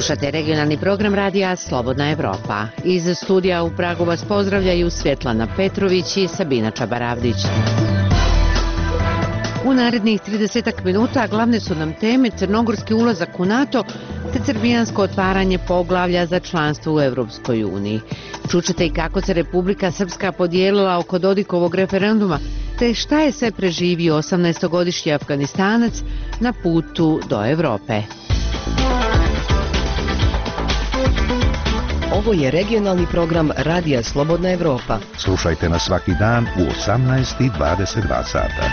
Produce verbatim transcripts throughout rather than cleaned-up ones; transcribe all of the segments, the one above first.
Slušate regionalni program radija Slobodna Evropa. Iz studija u Pragu vas pozdravljaju Svjetlana Petrović i Sabina Čabaravdić. U narednih tridesetak minuta glavne su nam teme crnogorski ulazak u NATO te srbijansko otvaranje poglavlja za članstvo u Europskoj uniji. Čućete i kako se Republika Srpska podijelila oko Dodikovog referenduma, te šta je sve preživio osamnaestogodišnji Afganistanac na putu do Evrope. Ovo je regionalni program Radija Slobodna Evropa. Slušajte nas svaki dan u osamnaest i dvadeset dva sata.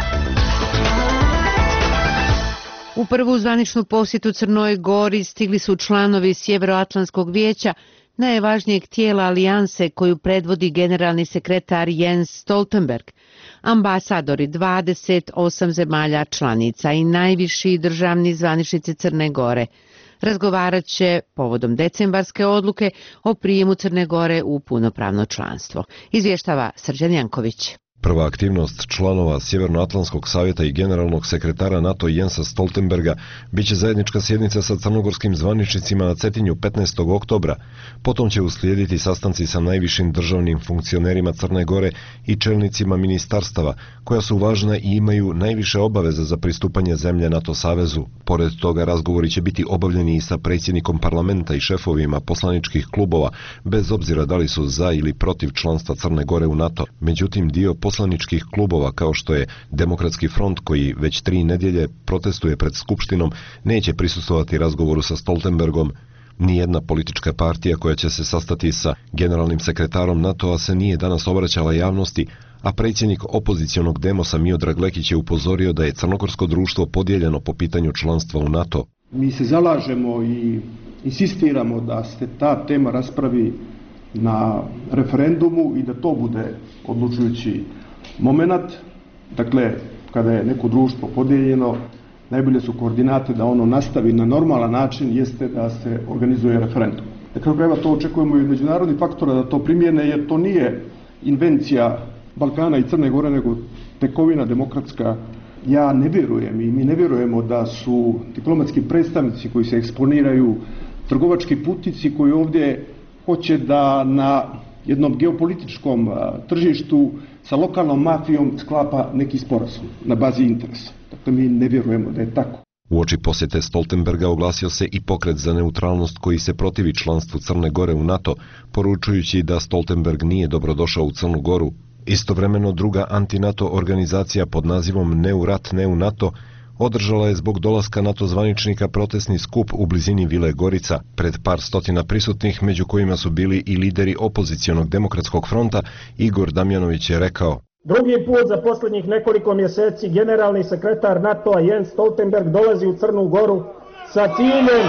U prvu zvaničnu posjetu Crnoj Gori stigli su članovi Sjevernoatlantskog vijeća, najvažnijeg tijela alijanse koju predvodi generalni sekretar Jens Stoltenberg, ambasadori dvadeset osam zemalja članica i najviši državni zvaničnici Crne Gore. Razgovarat će povodom decembarske odluke o prijemu Crne Gore u punopravno članstvo. Izvještava Srđan Janković. Prva aktivnost članova Sjevernoatlantskog savjeta i generalnog sekretara NATO Jensa Stoltenberga biće zajednička sjednica sa crnogorskim zvaničnicima na Cetinju petnaestog oktobra. Potom će uslijediti sastanci sa najvišim državnim funkcionerima Crne Gore i čelnicima ministarstava, koja su važna i imaju najviše obaveza za pristupanje zemlje NATO savezu. Pored toga razgovori će biti obavljeni i sa predsjednikom parlamenta i šefovima poslaničkih klubova, bez obzira da li su za ili protiv članstva Crne Gore u NATO. Međutim, dio poslaničkih klubova, kao što je Demokratski front, koji već tri nedjelje protestuje pred Skupštinom, neće prisustvovati razgovoru sa Stoltenbergom. Nijedna politička partija koja će se sastati sa generalnim sekretarom NATO-a se nije danas obraćala javnosti, a predsjednik opozicionog Demosa Miodrag Lekić je upozorio da je crnogorsko društvo podijeljeno po pitanju članstva u NATO. Mi se zalažemo i insistiramo da se ta tema raspravi na referendumu i da to bude odlučujući momenat. Dakle, kada je neko društvo podijeljeno, najbolje su koordinate da ono nastavi na normalan način, jeste da se organizuje referendum. Na kraju krajeva to očekujemo i od međunarodnih faktora da to primjene, jer to nije invencija Balkana i Crne Gore, nego tekovina demokratska. Ja ne vjerujem i mi ne vjerujemo da su diplomatski predstavnici koji se eksponiraju trgovački putnici koji ovdje hoće da na jednom geopolitičkom tržištu sa lokalnom mafijom sklapa neki sporazum na bazi interesa. Dakle, mi ne vjerujemo da je tako. Uoči posjete Stoltenberga oglasio se i pokret za neutralnost koji se protivi članstvu Crne Gore u NATO, poručujući da Stoltenberg nije dobrodošao u Crnu Goru. Istovremeno druga anti-NATO organizacija pod nazivom Ne u rat, ne u NATO održala je zbog dolaska NATO zvaničnika protestni skup u blizini Vile Gorica. Pred par stotina prisutnih, među kojima su bili i lideri opozicionog Demokratskog fronta, Igor Damjanović je rekao: Drugi put za posljednjih nekoliko mjeseci generalni sekretar NATO-a Jens Stoltenberg dolazi u Crnu Goru sa ciljem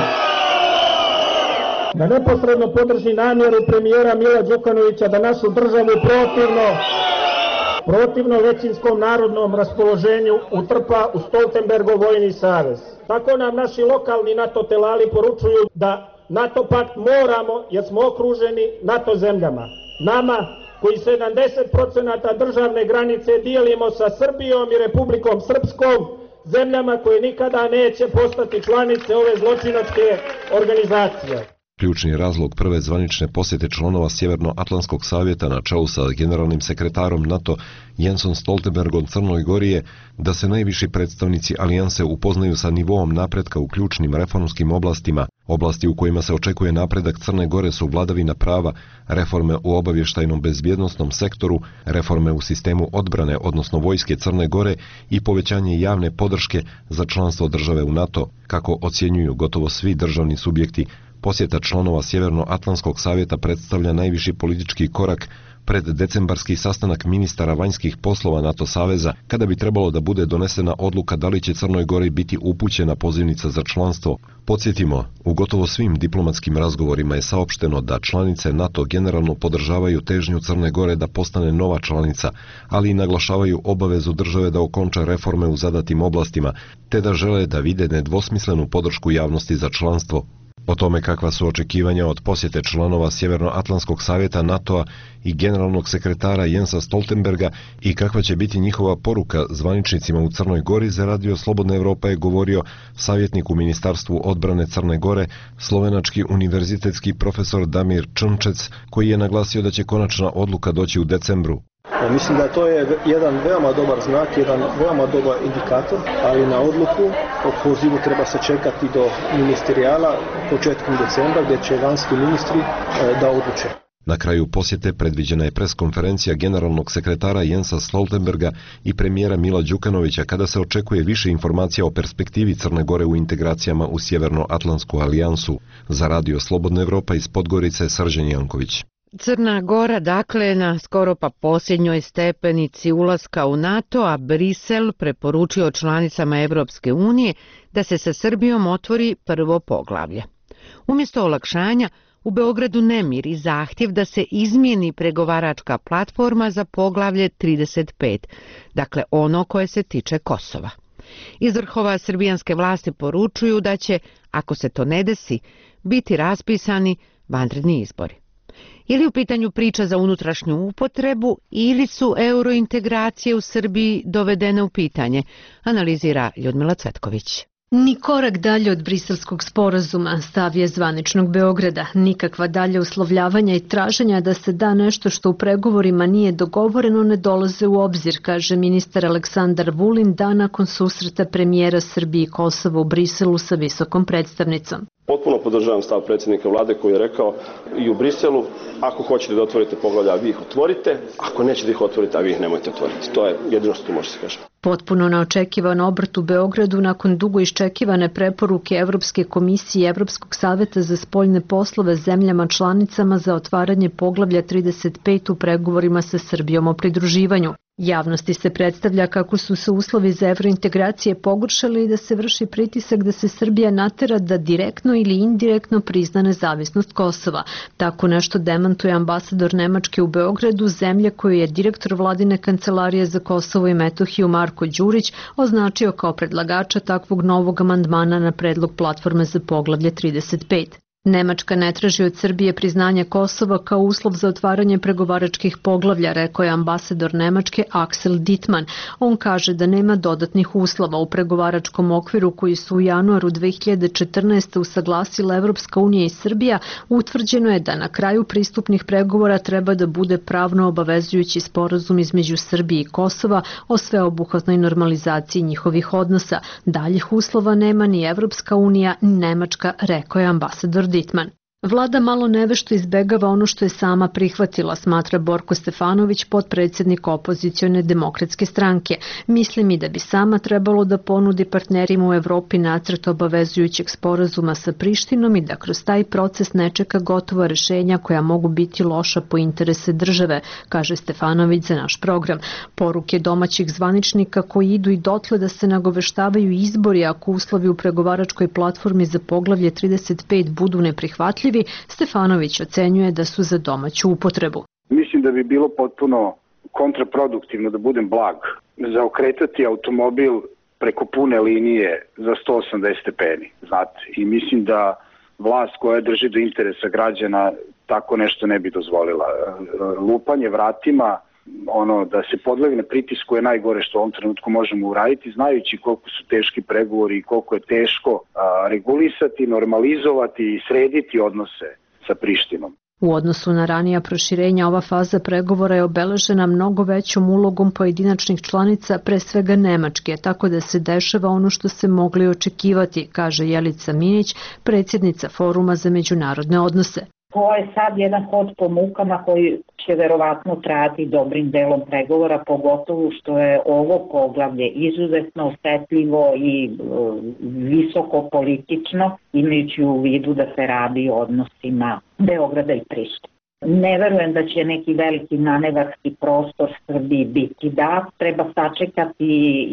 da neposredno podrži namjeru premijera Mila Đukanovića da našu državu protivno protivno većinskom narodnom raspoloženju utrpa u Stoltenbergov vojni savez. Tako nam naši lokalni NATO telali poručuju da NATO pakt moramo jer smo okruženi NATO zemljama. Nama koji sedamdeset posto državne granice dijelimo sa Srbijom i Republikom Srpskom, zemljama koje nikada neće postati članice ove zločinačke organizacije. Ključni razlog prve zvanične posjete članova Sjevernoatlantskog savjeta na čelu sa generalnim sekretarom NATO Jensom Stoltenbergom Crnoj Gori je da se najviši predstavnici alijanse upoznaju sa nivoom napretka u ključnim reformskim oblastima. Oblasti u kojima se očekuje napredak Crne Gore su vladavina prava, reforme u obavještajnom bezbjednosnom sektoru, reforme u sistemu odbrane, odnosno vojske Crne Gore i povećanje javne podrške za članstvo države u NATO. Kako ocjenjuju gotovo svi državni subjekti, posjeta članova Sjevernoatlantskog savjeta predstavlja najviši politički korak pred decembarski sastanak ministara vanjskih poslova NATO saveza, kada bi trebalo da bude donesena odluka da li će Crnoj Gori biti upućena pozivnica za članstvo. Podsjetimo, u gotovo svim diplomatskim razgovorima je saopšteno da članice NATO generalno podržavaju težnju Crne Gore da postane nova članica, ali i naglašavaju obavezu države da okonča reforme u zadatim oblastima, te da žele da vide nedvosmislenu podršku javnosti za članstvo. O tome kakva su očekivanja od posjete članova Sjevernoatlantskog savjeta NATO-a i generalnog sekretara Jensa Stoltenberga i kakva će biti njihova poruka zvaničnicima u Crnoj Gori, za Radio Slobodna Evropa je govorio savjetnik u Ministarstvu odbrane Crne Gore, slovenački univerzitetski profesor Damir Črnčec, koji je naglasio da će konačna odluka doći u decembru. Mislim da to je jedan veoma dobar znak, jedan veoma dobar indikator, ali na odluku o pozivu treba se čekati do ministerijala početkom decembra, gdje će vanjski ministri da odluče. Na kraju posjete predviđena je preskonferencija generalnog sekretara Jensa Stoltenberga i premijera Mila Đukanovića, kada se očekuje više informacija o perspektivi Crne Gore u integracijama u Sjevernoatlantsku alijansu. Za Radio Slobodna Evropa iz Podgorice, Srđan Janković. Crna Gora, dakle, na skoro pa posljednjoj stepenici ulaska u NATO, a Brisel preporučio članicama Evropske unije da se sa Srbijom otvori prvo poglavlje. Umjesto olakšanja, u Beogradu nemir i zahtjev da se izmijeni pregovaračka platforma za poglavlje trideset pet, dakle ono koje se tiče Kosova. Iz vrhova srbijanske vlasti poručuju da će, ako se to ne desi, biti raspisani vanredni izbori. Je li u pitanju priča za unutrašnju upotrebu ili su eurointegracije u Srbiji dovedene u pitanje, analizira Ljudmila Cvetković. Ni korak dalje od briselskog sporazuma, stav je zvaničnog Beograda. Nikakva dalje uslovljavanja i traženja da se da nešto što u pregovorima nije dogovoreno ne dolaze u obzir, kaže ministar Aleksandar Vulin dan nakon susreta premijera Srbije i Kosova u Briselu sa visokom predstavnicom. Potpuno podržavam stav predsjednika vlade koji je rekao i u Briselu, ako hoćete da otvorite poglavlja, vi ih otvorite, ako nećete ih otvoriti, a vi ih nemojte otvoriti. To je jedino što tu može se kaže. Potpuno neočekivan obrt u Beogradu nakon dugo iščekivane preporuke Evropske komisije i Evropskog saveta za spoljne poslove zemljama članicama za otvaranje poglavlja trideset pet u pregovorima sa Srbijom o pridruživanju. Javnosti se predstavlja kako su se uslovi za evrointegracije pogoršali i da se vrši pritisak da se Srbija natera da direktno ili indirektno prizna nezavisnost Kosova. Tako nešto demantuje ambasador Nemačke u Beogradu, zemlje koju je direktor vladine kancelarije za Kosovo i Metohiju Marko Đurić označio kao predlagača takvog novog amandmana na predlog platforme za poglavlje trideset pet. Nemačka ne traži od Srbije priznanje Kosova kao uslov za otvaranje pregovaračkih poglavlja, rekao je ambasador Nemačke Axel Dittmann. On kaže da nema dodatnih uslova u pregovaračkom okviru koji su u januaru dve hiljade četrnaeste. usaglasila Evropska unija i Srbija. Utvrđeno je da na kraju pristupnih pregovora treba da bude pravno obavezujući sporazum između Srbije i Kosova o sveobuhvatnoj normalizaciji njihovih odnosa. Daljih uslova nema ni Evropska unija ni Nemačka, rekao je ambasador Dittmann. Vlada malo nevešto izbegava ono što je sama prihvatila, smatra Borko Stefanović, potpredsjednik opozicione demokratske stranke. Mislim i da bi sama trebalo da ponudi partnerima u Evropi nacrt obavezujućeg sporazuma sa Prištinom i da kroz taj proces ne čeka gotova rešenja koja mogu biti loša po interese države, kaže Stefanović za naš program. Poruke domaćih zvaničnika koji idu i dotle da se nagoveštavaju izbori ako uslovi u pregovaračkoj platformi za poglavlje trideset pet budu neprihvatljivi, Stefanović ocenjuje da su za domaću upotrebu. Mislim da bi bilo potpuno kontraproduktivno, da budem blag, zaokretati automobil preko pune linije za sto osamdeset stepeni, znate. I mislim da vlast koja drži do interesa građana tako nešto ne bi dozvolila. Lupanje vratima, ono da se podlegne pritisku je najgore što u ovom trenutku možemo uraditi, znajući koliko su teški pregovori i koliko je teško a, regulisati, normalizovati i srediti odnose sa Prištinom. U odnosu na ranija proširenja, ova faza pregovora je obeležena mnogo većom ulogom pojedinačnih članica, pre svega Nemačke, tako da se dešava ono što se mogli očekivati, kaže Jelica Minić, predsjednica Foruma za međunarodne odnose. To je sad jedan hod po mukama koji će verovatno trajati dobrim delom pregovora, pogotovo što je ovo poglavlje izuzetno osetljivo i e, visoko politično, imajući u vidu da se radi o odnosima Beograda i Prištine. Ne verujem da će neki veliki manevarski prostor Srbiji biti dat. Treba sačekati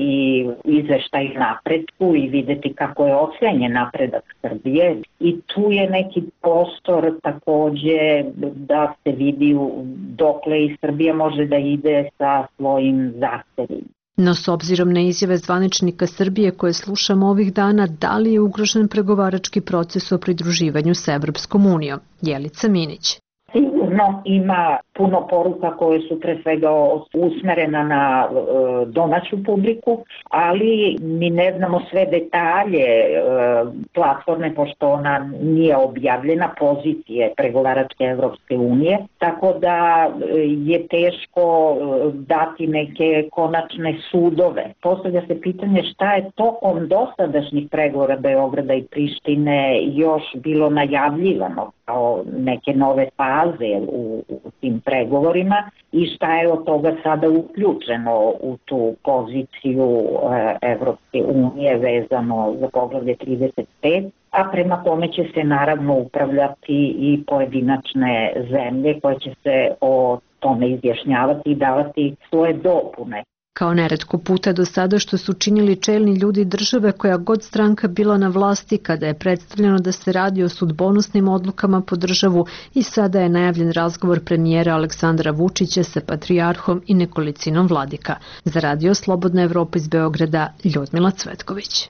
i izveštaj napretku i videti kako je ocenjen napredak Srbije. I tu je neki prostor takođe da se vidi dokle i Srbija može da ide sa svojim zahtevima. No s obzirom na izjave zvaničnika Srbije koje slušamo ovih dana, da li je ugrožen pregovarački proces o pridruživanju sa Evropskom unijom? Jelica Minić. Sigurno ima puno poruka koje su pre svega usmerena na e, domaću publiku, ali mi ne znamo sve detalje e, platforme, pošto ona nije objavljena, pozicije pregovaračke Evropske unije, tako da je teško dati neke konačne sudove. Postavlja se pitanje šta je tokom dosadašnjih pregovora Beograda i Prištine još bilo najavljivano kao neke nove faze u, u tim pregovorima i šta je od toga sada uključeno u tu poziciju e, Evropske unije vezano za poglavlje trideset pet, a prema tome će se naravno upravljati i pojedinačne zemlje koje će se o tome izjašnjavati i davati svoje dopune. Kao neretko puta do sada što su činili čelni ljudi države koja god stranka bila na vlasti kada je predstavljeno da se radi o sudbonosnim odlukama po državu i sada je najavljen razgovor premijera Aleksandra Vučića sa patrijarhom i nekolicinom vladika. Za Radio Slobodna Evropa iz Beograda, Ljudmila Cvetković.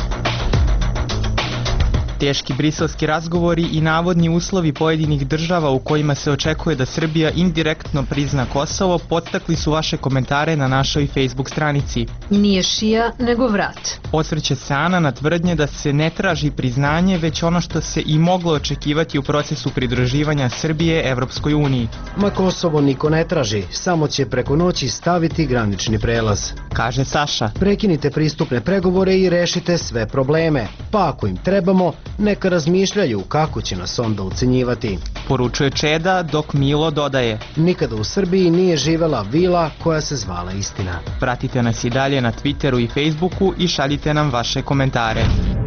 Teški briselski razgovori i navodni uslovi pojedinih država u kojima se očekuje da Srbija indirektno prizna Kosovo podstakli su vaše komentare na našoj Facebook stranici. Nije šija, nego vrat. Osvrće se Ana na tvrdnje da se ne traži priznanje, već ono što se i moglo očekivati u procesu pridruživanja Srbije Evropskoj uniji. Ma Kosovo niko ne traži, samo će preko noći staviti granični prelaz. Kaže Saša. Prekinite pristupne pregovore i rešite sve probleme, pa ako im trebamo, neka razmišljaju kako će nas onda ucenjivati. Poručuje Čeda, dok Milo dodaje. Nikada u Srbiji nije živela vila koja se zvala Istina. Pratite nas i dalje na Twitteru i Facebooku i šaljite nam vaše komentare.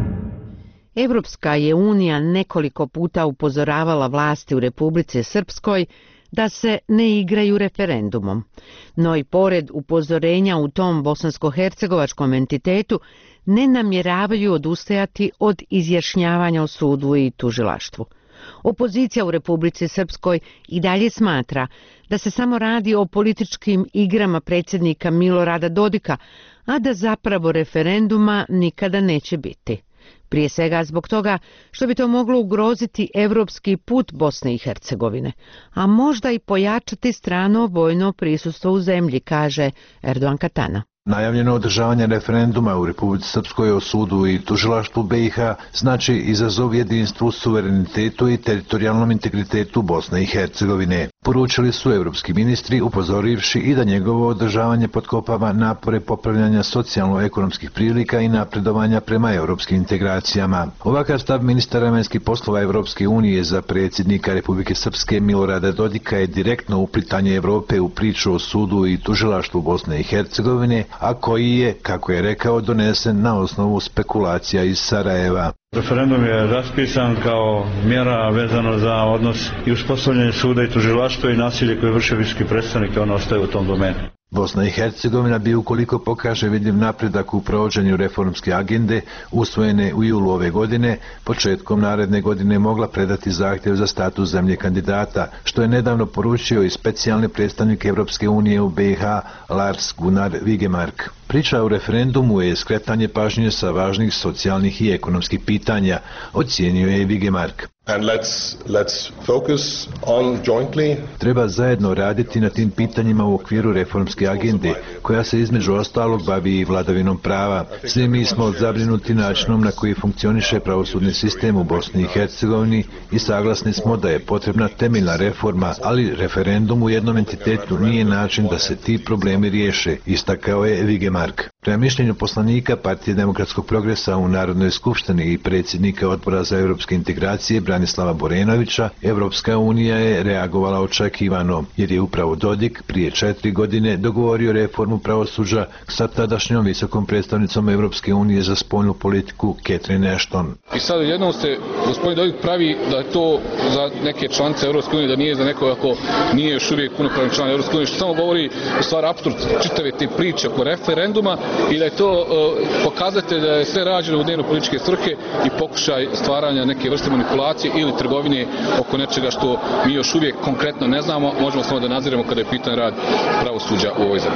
Evropska je unija nekoliko puta upozoravala vlasti u Republici Srpskoj da se ne igraju referendumom. No i pored upozorenja u tom bosansko-hercegovačkom entitetu ne namjeravaju odustajati od izjašnjavanja o sudu i tužilaštvu. Opozicija u Republici Srpskoj i dalje smatra da se samo radi o političkim igrama predsjednika Milorada Dodika, a da zapravo referenduma nikada neće biti. Prije svega zbog toga što bi to moglo ugroziti evropski put Bosne i Hercegovine, a možda i pojačati strano vojno prisustvo u zemlji, kaže Erdogan Katana. Najavljeno održavanje referenduma u Republici Srpskoj o sudu i tužilaštvu B i H znači izazov jedinstvu, suverenitetu i teritorijalnom integritetu Bosne i Hercegovine. Poručili su evropski ministri, upozorivši i da njegovo održavanje potkopava napore popravljanja socijalno-ekonomskih prilika i napredovanja prema evropskim integracijama. Ovakav stav ministara vanjskih poslova Evropske unije za predsjednika Republike Srpske Milorada Dodika je direktno uplitanje Evrope u priču o sudu i tužilaštvu Bosne i Hercegovine, a koji je, kako je rekao, donesen na osnovu spekulacija iz Sarajeva. Referendum je raspisan kao mjera vezano za odnos i uspostavljanje suda i tužilaštva i nasilje koje vrše visoki predstavnik, ono ostaje u tom domenu. Bosna i Hercegovina bi, ukoliko pokaže vidljiv napredak u provođenju reformske agende usvojene u julu ove godine, početkom naredne godine mogla predati zahtjev za status zemlje kandidata, što je nedavno poručio i specijalni predstavnik Evropske unije u B i H Lars Gunnar Vigemark. Priča o referendumu je skretanje pažnje sa važnih socijalnih i ekonomskih pitanja, ocijenio je Vigemark. And let's, let's focus on jointly. Treba zajedno raditi na tim pitanjima u okviru reformske agende, koja se između ostalog bavi i vladavinom prava. Svi mi smo zabrinuti načinom na koji funkcioniše pravosudni sistem u Bosni i Hercegovini i saglasni smo da je potrebna temeljna reforma, ali referendum u jednom entitetu nije način da se ti problemi riješe, istakao je Vigemark. Prema mišljenju poslanika Partije demokratskog progresa u Narodnoj skupštini i predsjednika Odbora za evropske integracije Branislava Borenovića, Evropska unija je reagovala očekivano, jer je upravo Dodik prije četiri godine dogovorio reformu pravosuđa sa tadašnjom visokom predstavnicom Evropske unije za spoljnu politiku Catherine Ashton. I sad jednom se gospodin Dodik pravi da je to za neke članice Evropske unije, da nije za nekoga ko nije još uvijek punopravni član Evropske unije, što samo govori u stvari apsurd čitave te priče oko referenduma i da je to uh, pokazatelj da je sve rađeno u dnevno političke svrhe i pokušaj stvaranja neke vrste manipulacije ili trgovine oko nečega što mi još uvijek konkretno ne znamo, možemo samo da nadziramo kada je pitan rad pravosuđa u ovoj zemlji.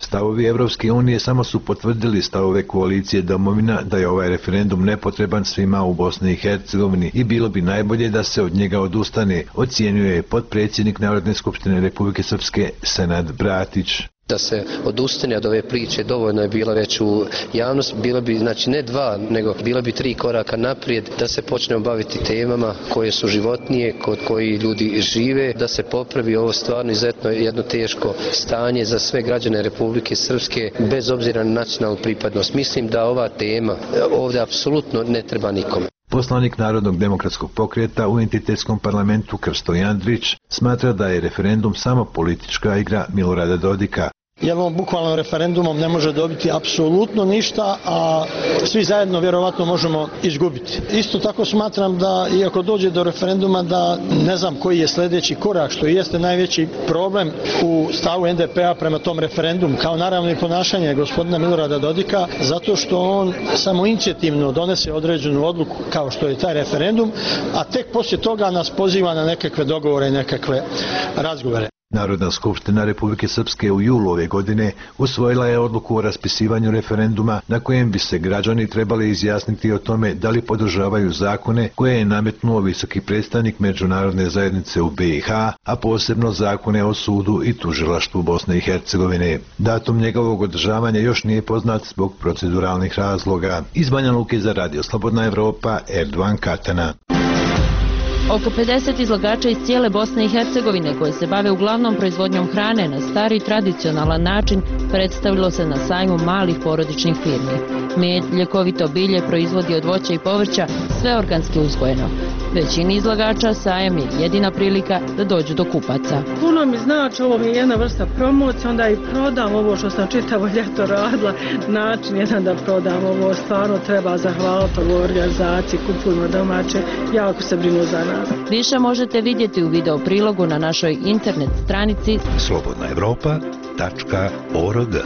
Stavovi Evropske unije samo su potvrdili stavove koalicije domovina da je ovaj referendum nepotreban svima u Bosni i Hercegovini i bilo bi najbolje da se od njega odustane, ocjenjuje potpredsjednik Narodne skupštine Republike Srpske Senad Bratić. Da se odustane od ove priče, dovoljno je bila već u javnost, bilo bi znači ne dva, nego bilo bi tri koraka naprijed, da se počnemo baviti temama koje su životnije, kod koji ljudi žive, da se popravi ovo stvarno izuzetno jedno teško stanje za sve građane Republike Srpske, bez obzira na nacionalnu pripadnost. Mislim da ova tema ovdje apsolutno ne treba nikome. Poslanik Narodnog demokratskog pokreta u entitetskom parlamentu Krsto Jandrić smatra da je referendum samo politička igra Milorada Dodika. Jer on bukvalno referendumom ne može dobiti apsolutno ništa, a svi zajedno vjerovatno možemo izgubiti. Isto tako smatram da, iako dođe do referenduma, da ne znam koji je sljedeći korak, što jeste najveći problem u stavu en de pe a prema tom referendumu, kao naravno i ponašanje gospodina Milorada Dodika, zato što on samo inicijativno donese određenu odluku kao što je taj referendum, a tek poslije toga nas poziva na nekakve dogovore i nekakve razgovore. Narodna skupština Republike Srpske u julu ove godine usvojila je odluku o raspisivanju referenduma na kojem bi se građani trebali izjasniti o tome da li podržavaju zakone koje je nametnuo visoki predstavnik međunarodne zajednice u be i ha, a posebno zakone o sudu i tužilaštvu Bosne i Hercegovine. Datum njegovog održavanja još nije poznat zbog proceduralnih razloga. Iz Banja Luke za Radio Slobodna Evropa, Erdovan Katana. Oko pedeset izlagača iz cijele Bosne i Hercegovine koje se bave uglavnom proizvodnjom hrane na stari tradicionalan način predstavilo se na sajmu malih porodičnih firmi. Med, ljekovito bilje proizvodi od voća i povrća, sve organski uzgojeno. Većini izlagača sajam je jedina prilika da dođu do kupaca. Puno mi znači, ovo mi je jedna vrsta promocije, onda i prodam ovo što sam čitavo ljeto radila, način jedan da prodam ovo, stvarno treba zahvaliti ovoj organizaciji, kupujmo domaće, jako se brinu za nas. Više možete vidjeti u video prilogu na našoj internet stranici slobodna evropa tačka org.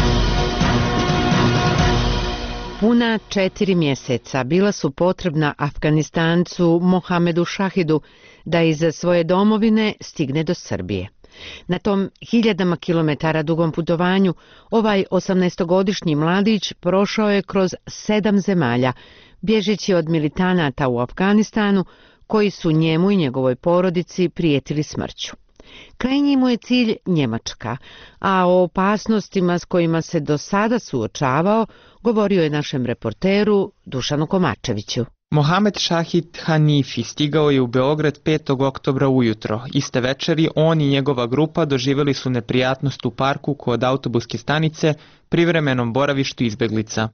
Puna četiri mjeseca bila su potrebna Afganistancu Mohamedu Šahidu da iz svoje domovine stigne do Srbije. Na tom hiljadama kilometara dugom putovanju ovaj osamnaestogodišnji mladić prošao je kroz sedam zemalja, bježeći od militanata u Afganistanu koji su njemu i njegovoj porodici prijetili smrću. Krajnji mu je cilj Njemačka, a o opasnostima s kojima se do sada suočavao govorio je našem reporteru Dušanu Komačeviću. Mohamed Šahid Hanifi stigao je u Beograd petog oktobra ujutro. Iste večeri on i njegova grupa doživjeli su neprijatnost u parku kod autobuske stanice, privremenom boravištu izbeglica.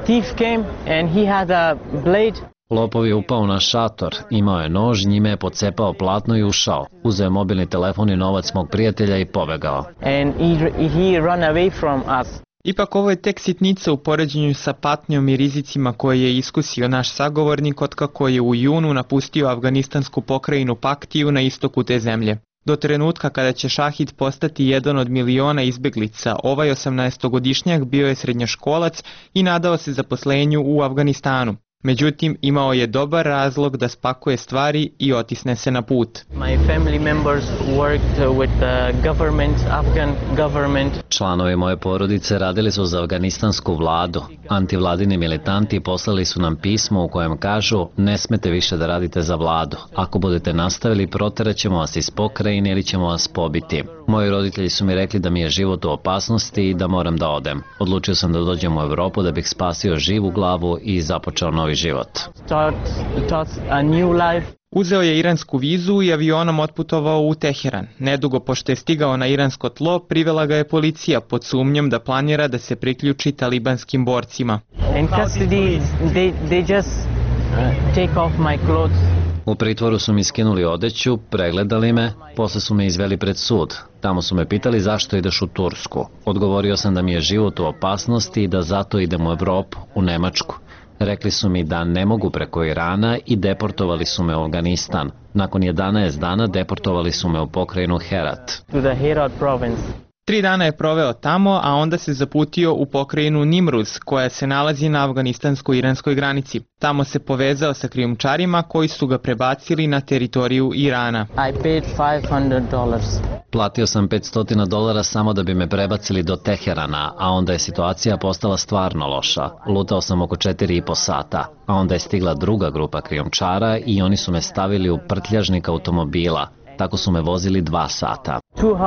Lopov je upao na šator, imao je nož, njime je pocepao platno i ušao. Uzeo je mobilni telefon i novac mog prijatelja i pobegao. Ipak ovo je tek sitnica u poređenju sa patnjom i rizicima koje je iskusio naš sagovornik od kako je u junu napustio afganistansku pokrajinu Paktiju na istoku te zemlje. Do trenutka kada će Šahid postati jedan od miliona izbeglica, ovaj osamnaestogodišnjak bio je srednjoškolac i nadao se zaposlenju u Afganistanu. Međutim, imao je dobar razlog da spakuje stvari i otisne se na put. Članovi moje porodice radili su za afganistansku vladu. Antivladini militanti poslali su nam pismo u kojem kažu: ne smete više da radite za vladu. Ako budete nastavili, proterat ćemo vas iz pokrajine ili ćemo vas pobiti. Moji roditelji su mi rekli da mi je život u opasnosti i da moram da odem. Odlučio sam da dođem u Evropu da bih spasio živu glavu i započeo novi život. Uzeo je iransku vizu i avionom otputovao u Teheran. Nedugo pošto je stigao na iransko tlo, privela ga je policija pod sumnjom da planira da se priključi talibanskim borcima. U pritvoru su mi skinuli odeću, pregledali me, posle su me izveli pred sud. Tamo su me pitali zašto ideš u Tursku. Odgovorio sam da mi je život u opasnosti i da zato idem u Evropu, u Nemačku. Rekli su mi da ne mogu preko Irana i deportovali su me u Afganistan. Nakon jedanaest dana deportovali su me u pokrajinu Herat. Tri dana je proveo tamo, a onda se zaputio u pokrajinu Nimruz, koja se nalazi na afganistansko-iranskoj granici. Tamo se povezao sa krijumčarima koji su ga prebacili na teritoriju Irana. I paid five hundred dollars. Platio sam petsto dolara samo da bi me prebacili do Teherana, a onda je situacija postala stvarno loša. Lutao sam oko četiri i po sata, a onda je stigla druga grupa krijumčara i oni su me stavili u prtljažnik automobila. Tako su me vozili dva sata.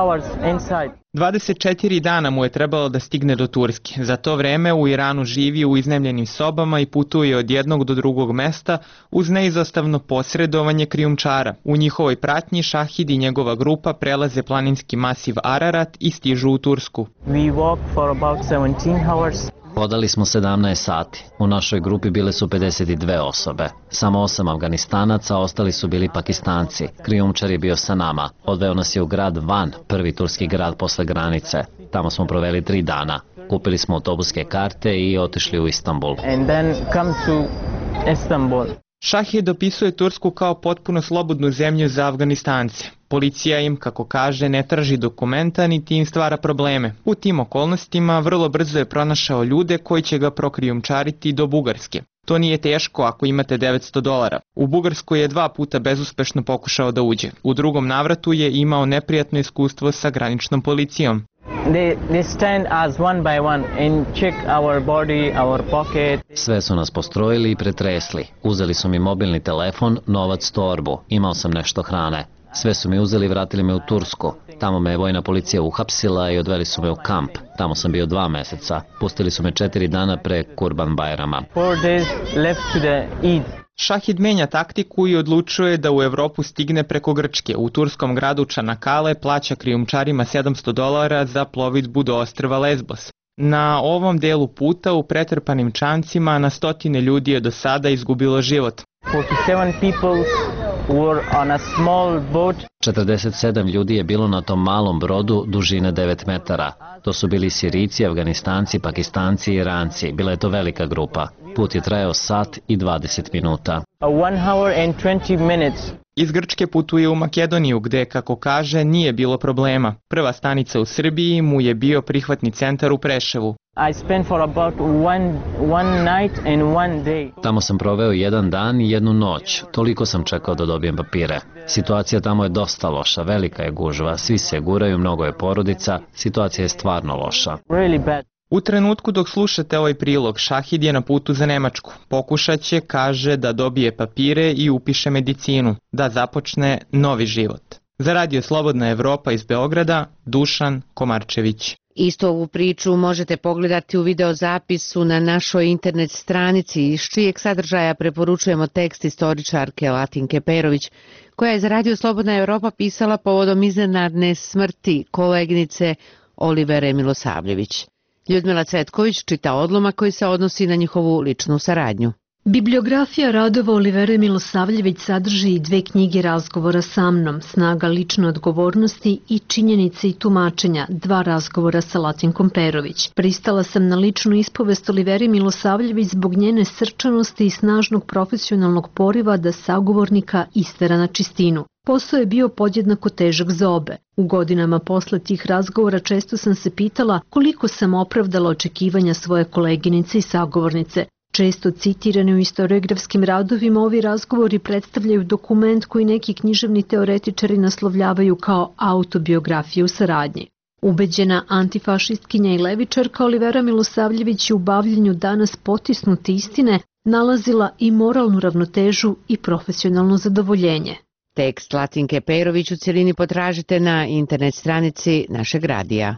dvadeset četiri dana mu je trebalo da stigne do Turske. Za to vreme u Iranu živi u iznajmljenim sobama i putuje od jednog do drugog mesta uz neizostavno posredovanje krijumčara. U njihovoj pratnji Šahid i njegova grupa prelaze planinski masiv Ararat i stižu u Tursku. We walked for about seventeen hours. Hodali smo sedamnaest sati. U našoj grupi bile su pedeset dve osobe. Samo osam Afganistanaca, ostali su bili Pakistanci. Krijumčar je bio sa nama. Odveo nas je u grad Van, prvi turski grad posle granice. Tamo smo proveli tri dana. Kupili smo autobuske karte i otišli u Istanbul. And then come to Istanbul. Šahid opisuje Tursku kao potpuno slobodnu zemlju za Afganistance. Policija im, kako kaže, ne traži dokumenta niti im stvara probleme. U tim okolnostima vrlo brzo je pronašao ljude koji će ga prokrijumčariti do Bugarske. To nije teško ako imate devetsto dolara. U Bugarskoj je dva puta bezuspešno pokušao da uđe. U drugom navratu je imao neprijatno iskustvo sa graničnom policijom. They, they stand as one by one and check our body, our pocket. Sve su nas postrojili i pretresli. Uzeli su mi mobilni telefon, novac, torbu. Imao sam nešto hrane. Sve su mi uzeli i vratili me u Tursku. Tamo me je vojna policija uhapsila i odveli su me u kamp. Tamo sam bio dva meseca. Pustili su me četiri dana pre Kurban Bajrama. Four days left to the Eid. Šahid menja taktiku i odlučuje da u Evropu stigne preko Grčke. U turskom gradu Čanakale plaća krijumčarima sedamsto dolara za plovidbu do ostrva Lesbos. Na ovom delu puta u pretrpanim čamcima na stotine ljudi je do sada izgubilo život. forty-seven people were on a small boat. četrdeset sedam ljudi je bilo na tom malom brodu dužine devet metara. To su bili Sirijci, Afganistanci, Pakistanci i Iranci. Bila je to velika grupa. Put je trajao sat i dvadeset minuta. one hour and twenty minutes. Iz Grčke putuje u Makedoniju gde, kako kaže, nije bilo problema. Prva stanica u Srbiji mu je bio prihvatni centar u Preševu. I spent for about one, one night and one day. Tamo sam proveo jedan dan i jednu noć. Toliko sam čekao da dobijem papire. Situacija tamo je dosta loša, velika je gužva, svi se guraju, mnogo je porodica, situacija je stvarno loša. Really bad. U trenutku dok slušate ovaj prilog, Šahid je na putu za Nemačku. Pokušat će, kaže, da dobije papire i upiše medicinu, da započne novi život. Za Radio Slobodna Evropa iz Beograda, Dušan Komarčević. Isto ovu priču možete pogledati u videozapisu na našoj internet stranici, iz čijeg sadržaja preporučujemo tekst istoričarke Latinke Perović, koja je za Radio Slobodna Evropa pisala povodom iznenadne smrti koleginice Olivere Milosavljević. Ljudmila Cvetković čita odlomak koji se odnosi na njihovu ličnu saradnju. Bibliografija radova Olivere Milosavljević sadrži i dve knjige razgovora sa mnom, Snaga lične odgovornosti i Činjenice i tumačenja, dva razgovora sa Latinkom Perović. Pristala sam na ličnu ispovest Olivere Milosavljević zbog njene srčanosti i snažnog profesionalnog poriva da sagovornika istera na čistinu. Posao je bio podjednako težak za obe. U godinama posle tih razgovora često sam se pitala koliko sam opravdala očekivanja svoje koleginice i sagovornice. Često citirani u istoriografskim radovima, ovi razgovori predstavljaju dokument koji neki književni teoretičari naslovljavaju kao autobiografiju saradnje. Ubeđena antifašistkinja i levičarka Olivera Milosavljević je u bavljenju danas potisnute istine nalazila i moralnu ravnotežu i profesionalno zadovoljenje. Tekst Latinke Perović u cijelini potražite na internet stranici našeg radija.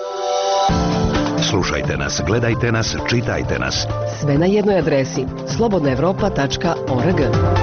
Slušajte nas, gledajte nas, čitajte nas. Sve na jednoj adresi slobodna evropa tačka org.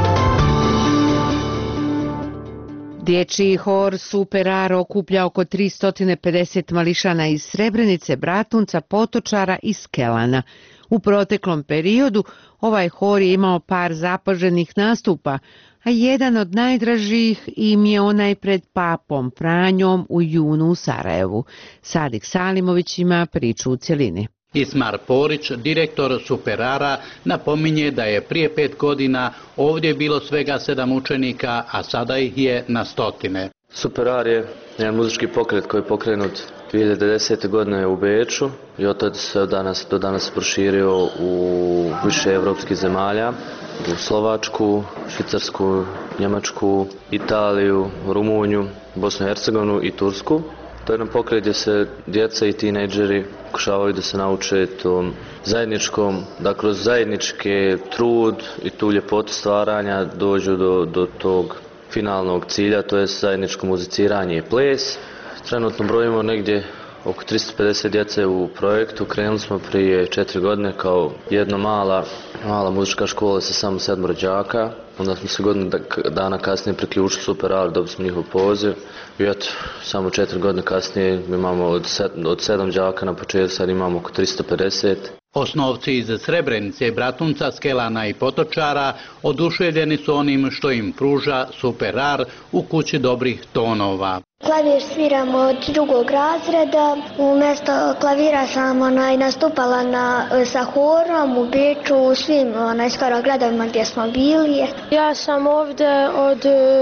Dječji hor Super-Aro okuplja oko tristo pedeset mališana iz Srebrenice, Bratunca, Potočara i Skelana. U proteklom periodu ovaj hor je imao par zapaženih nastupa, a jedan od najdražih im je onaj pred papom Franjom u junu u Sarajevu. Sadik Salimović ima priču u cjelini. Ismar Porić, direktor Super-Ara, napominje da je prije pet godina ovdje bilo svega sedam učenika, a sada ih je na stotine. Super-Ar je jedan muzički pokret koji je pokrenut dvije hiljade desete. godine u Beču i od tada se danas, do danas proširio u više evropskih zemalja, u Slovačku, Švicarsku, Njemačku, Italiju, Rumuniju, Bosnu i Hercegovinu i Tursku. To je jedan pokret gdje se djeca i tinejdžeri pokušavaju da se nauče tom zajedničkom, da kroz zajednički trud i tu ljepotu stvaranja dođu do, do tog finalnog cilja, to je zajedničko muziciranje i ples. Trenutno brojimo negdje oko tristo pedeset djece u projektu. Krenuli smo prije četiri godine kao jedna mala, mala muzička škola sa samo sedmoro đaka. Onda smo se godinu dana kasnije priključili Super Art, dobili smo njihov poziv. I eto, samo četiri godine kasnije imamo od, sed, od sedam đaka na početku, sad imamo oko tristo pedeset. Osnovci iz Srebrenice, Bratunca, Skelana i Potočara oduševljeni su onim što im pruža Super Art u kući dobrih tonova. Klavir sviram od drugog razreda. Umjesto klavira sam onaj, nastupala na, sa horom u Beču, u svim onaj, skoro gradovima gdje smo bili. Ja sam ovdje od,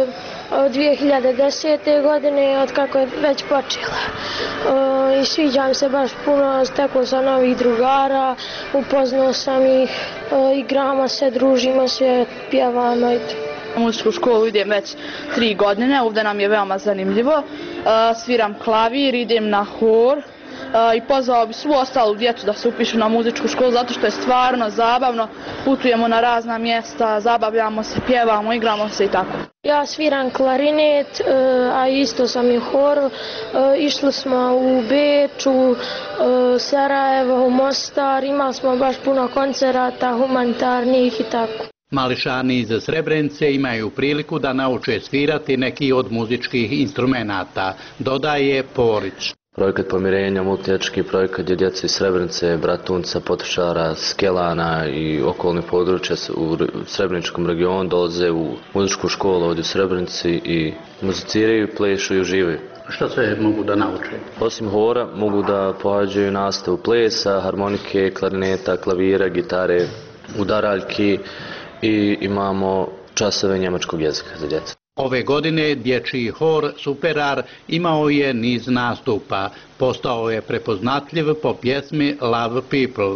od dvije hiljade desete. godine, od kako je već počela. E, I sviđa mi se baš puno, stekao sam novih drugara, upoznao sam ih, e, igramo se, družimo se, pjevamo i to. U muzičku školu idem već tri godine, ovdje nam je veoma zanimljivo. Sviram klavir, idem na hor i pozvao bi svu ostalu djecu da se upišu na muzičku školu zato što je stvarno zabavno. Putujemo na razna mjesta, zabavljamo se, pjevamo, igramo se i tako. Ja sviram klarinet, a isto sam i u horu. Išli smo u Beču, Sarajevo, u Mostar, imali smo baš puno koncerata, humanitarnih i tako. Mališani iz Srebrenice imaju priliku da nauče svirati neki od muzičkih instrumenata, dodaje Porić. Projekat pomirenja, multietnički projekat gdje djeca iz Srebrenice, Bratunca, Potočara, Skelana i okolnih područja u Srebreničkom regionu dolaze u muzičku školu ovdje u Srebrenici i muziciraju, plešu i uživaju. Što sve mogu da nauče? Osim hora mogu da pohađaju nastavu plesa, harmonike, klarineta, klavira, gitare, udaraljki i imamo časove njemačkog jezika za djecu. Ove godine dječji hor Super Art imao je niz nastupa. Postao je prepoznatljiv po pjesmi Love People.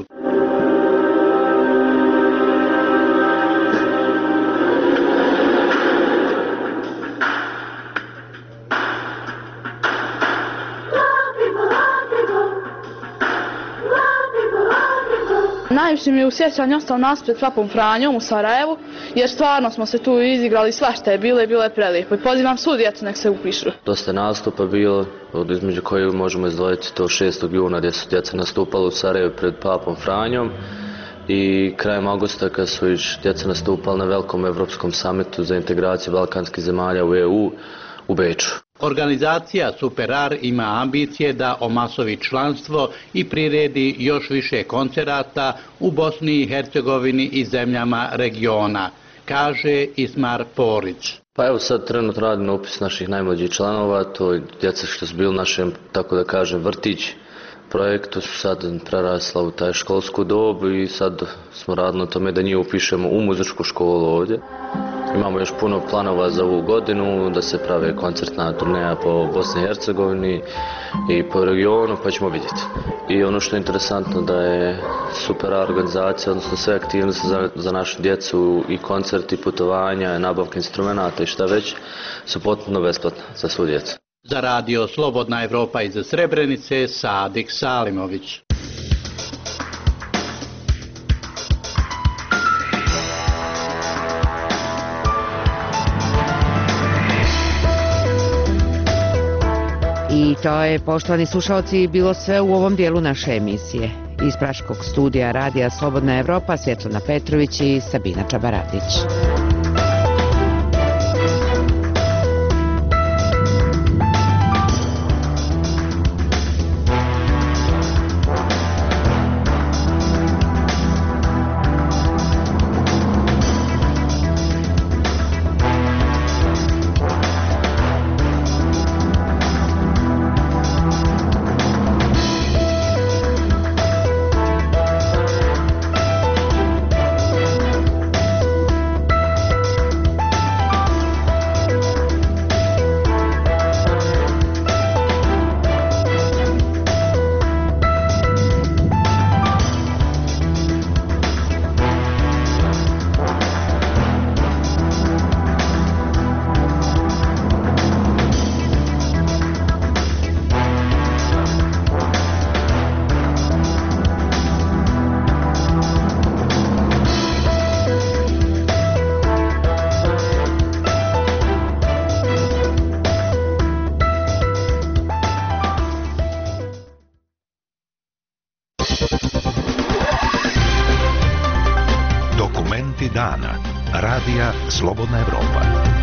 Najviše mi je u sjećanju ostao nas pred Papom Franjom u Sarajevu, jer stvarno smo se tu izigrali svašta je bilo i bilo je prelijepo. I pozivam svu djecu nek se upišu. Dosta nastupa bilo, između kojih možemo izdvojiti to šestog juna gdje su djeca nastupala u Sarajevu pred Papom Franjom i krajem augusta kad su iš djeca nastupala na velikom evropskom samitu za integraciju balkanskih zemalja u E U u Beču. Organizacija Super Art ima ambicije da omasovi članstvo i priredi još više koncerata u Bosni i Hercegovini i zemljama regiona, kaže Ismar Porić. Pa evo sad trenutno radimo upis naših najmlađih članova, to je djeca što su bili u našem, tako da kažem, vrtić projektu, su sad prerasla u taj školsku dob i sad smo radili na tome da njih upišemo u muzičku školu ovdje. Imamo još puno planova za ovu godinu, da se prave koncertna turneja po Bosni i Hercegovini i po regionu, pa ćemo vidjeti. I ono što je interesantno da je Super organizacija, odnosno sve aktivnosti za, za našu djecu i koncerti, putovanja, nabavka instrumenta i šta već, su potpuno besplatne za svu djecu. Za radio Slobodna Evropa iz Srebrenice, Sadik Salimović. I to je, poštovani slušalci, bilo sve u ovom dijelu naše emisije. Iz Praškog studija radija Slobodna Evropa, Svjetlana Petrović i Sabina Čabaradić. Dokumenti dana. Radija Slobodna Evropa.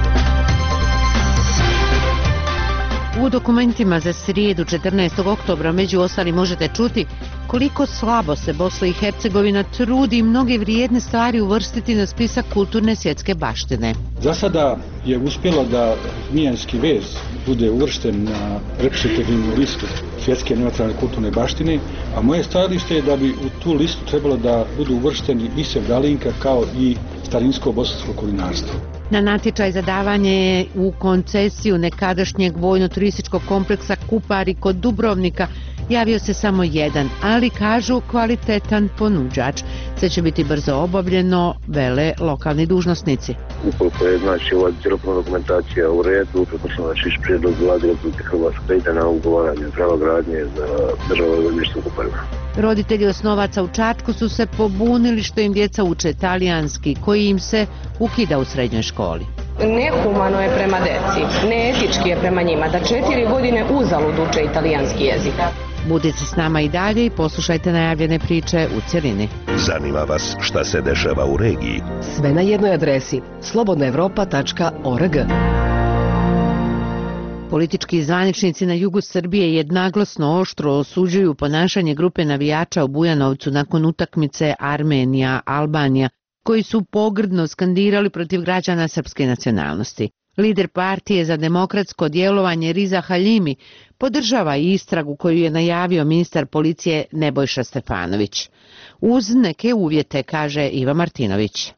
U dokumentima za srijedu četrnaestog oktobra među ostali možete čuti koliko slabo se Bosna i Hercegovina trudi mnoge vrijedne stvari uvrstiti na spisak kulturne svjetske baštine. Za sada je uspjelo da Zmijanski vez bude uvršten na reprezentativnu listu svjetske nematerijalne kulturne baštine, a moje stajalište je da bi u tu listu trebalo da budu uvršteni i Sevdalinka kao i starinsko bosansko kulinarstvo. Na natječaj za davanje u koncesiju nekadašnjeg vojno-turističkog kompleksa Kupari kod Dubrovnika javio se samo jedan, ali kažu kvalitetan ponuđač. Sve će biti brzo obavljeno, vele lokalni dužnosnici. Ukoliko je znači ova cjelokupna dokumentacija u redu, kako sam znači prijedlog Vlade Republike Hrvatske ide na ugovaranje prava gradnje za državno zemljište u Kuparima. Roditelji osnovaca u Čačku su se pobunili što im djeca uče talijanski, koji im se ukida u srednjoj školi. Nehumano je prema deci, neetički je prema njima da četiri godine uzalud uče italijanski jezik. Budite s nama i dalje i poslušajte najavljene priče u cjelini. Zanima vas šta se dešava u regiji? Sve na jednoj adresi slobodna evropa tačka org. Politički zvaničnici na jugu Srbije jednoglasno oštro osuđuju ponašanje grupe navijača u Bujanovcu nakon utakmice Armenija-Albanija, koji su pogrdno skandirali protiv građana srpske nacionalnosti. Lider partije za demokratsko djelovanje Riza Haljimi podržava istragu koju je najavio ministar policije Nebojša Stefanović. Uz neke uvjete, kaže Iva Martinović.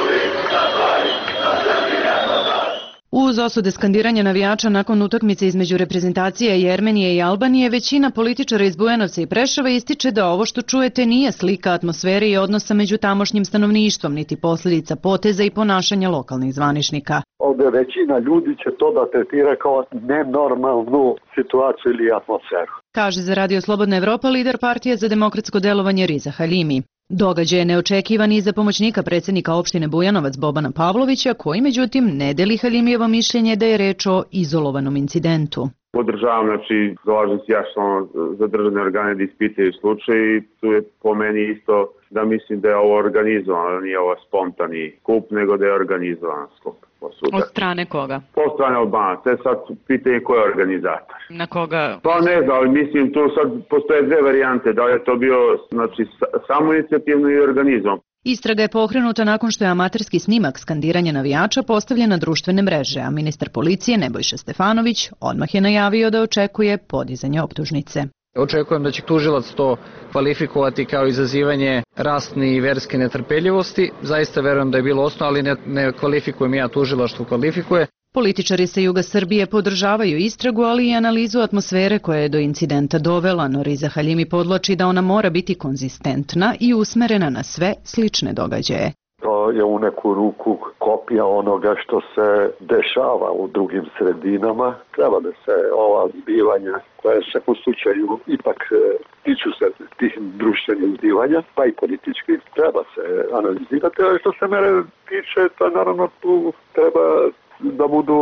Uz osude skandiranja navijača nakon utakmice između reprezentacije Jermenije i Albanije, većina političara iz Bujanovca i Preševa ističe da ovo što čujete nije slika atmosfere i odnosa među tamošnjim stanovništvom, niti posljedica poteza i ponašanja lokalnih zvaničnika. Ovdje većina ljudi će to da tretira kao nenormalnu situaciju ili atmosferu. Kaže za Radio Slobodna Evropa lider partije za demokratsko delovanje Riza Haljimi. Događaj je neočekivan i za pomoćnika predsjednika opštine Bujanovac Bobana Pavlovića, koji međutim ne deli Haljimijevo mišljenje da je reč o izolovanom incidentu. Podržavam, znači, zalažem se jasno za državne organe da ispitaju slučaj i tu je po meni isto da mislim da je ovo organizovano, nije ovo spontani skup, nego da je organizovan skup. Od strane koga? Po strane Albanaca. Je sad pitanje ko je organizator. Na koga? Pa ne znam, ali mislim tu sad postoje dve varijante, da li je to bio znači, samoinicijativno i organizovan. Istraga je pokrenuta nakon što je amaterski snimak skandiranja navijača postavljen na društvene mreže, a ministar policije Nebojša Stefanović odmah je najavio da očekuje podizanje optužnice. Očekujem da će tužilac to kvalifikovati kao izazivanje rasne i verske netrpeljivosti. Zaista verujem da je bilo osnovno, ali ne, ne kvalifikujem ja tužilaštvo kvalifikuje. Političari sa juga Srbije podržavaju istragu, ali i analizu atmosfere koja je do incidenta dovela, no Riza Haljimi podvlači da ona mora biti konzistentna i usmerena na sve slične događaje. To je u neku ruku kopija onoga što se dešava u drugim sredinama. Treba da se ova zbivanja koje se u slučaju ipak tiču se tih društvenih zbivanja, pa i politički, treba se analizirati. A što se mene tiče, to naravno tu treba da budu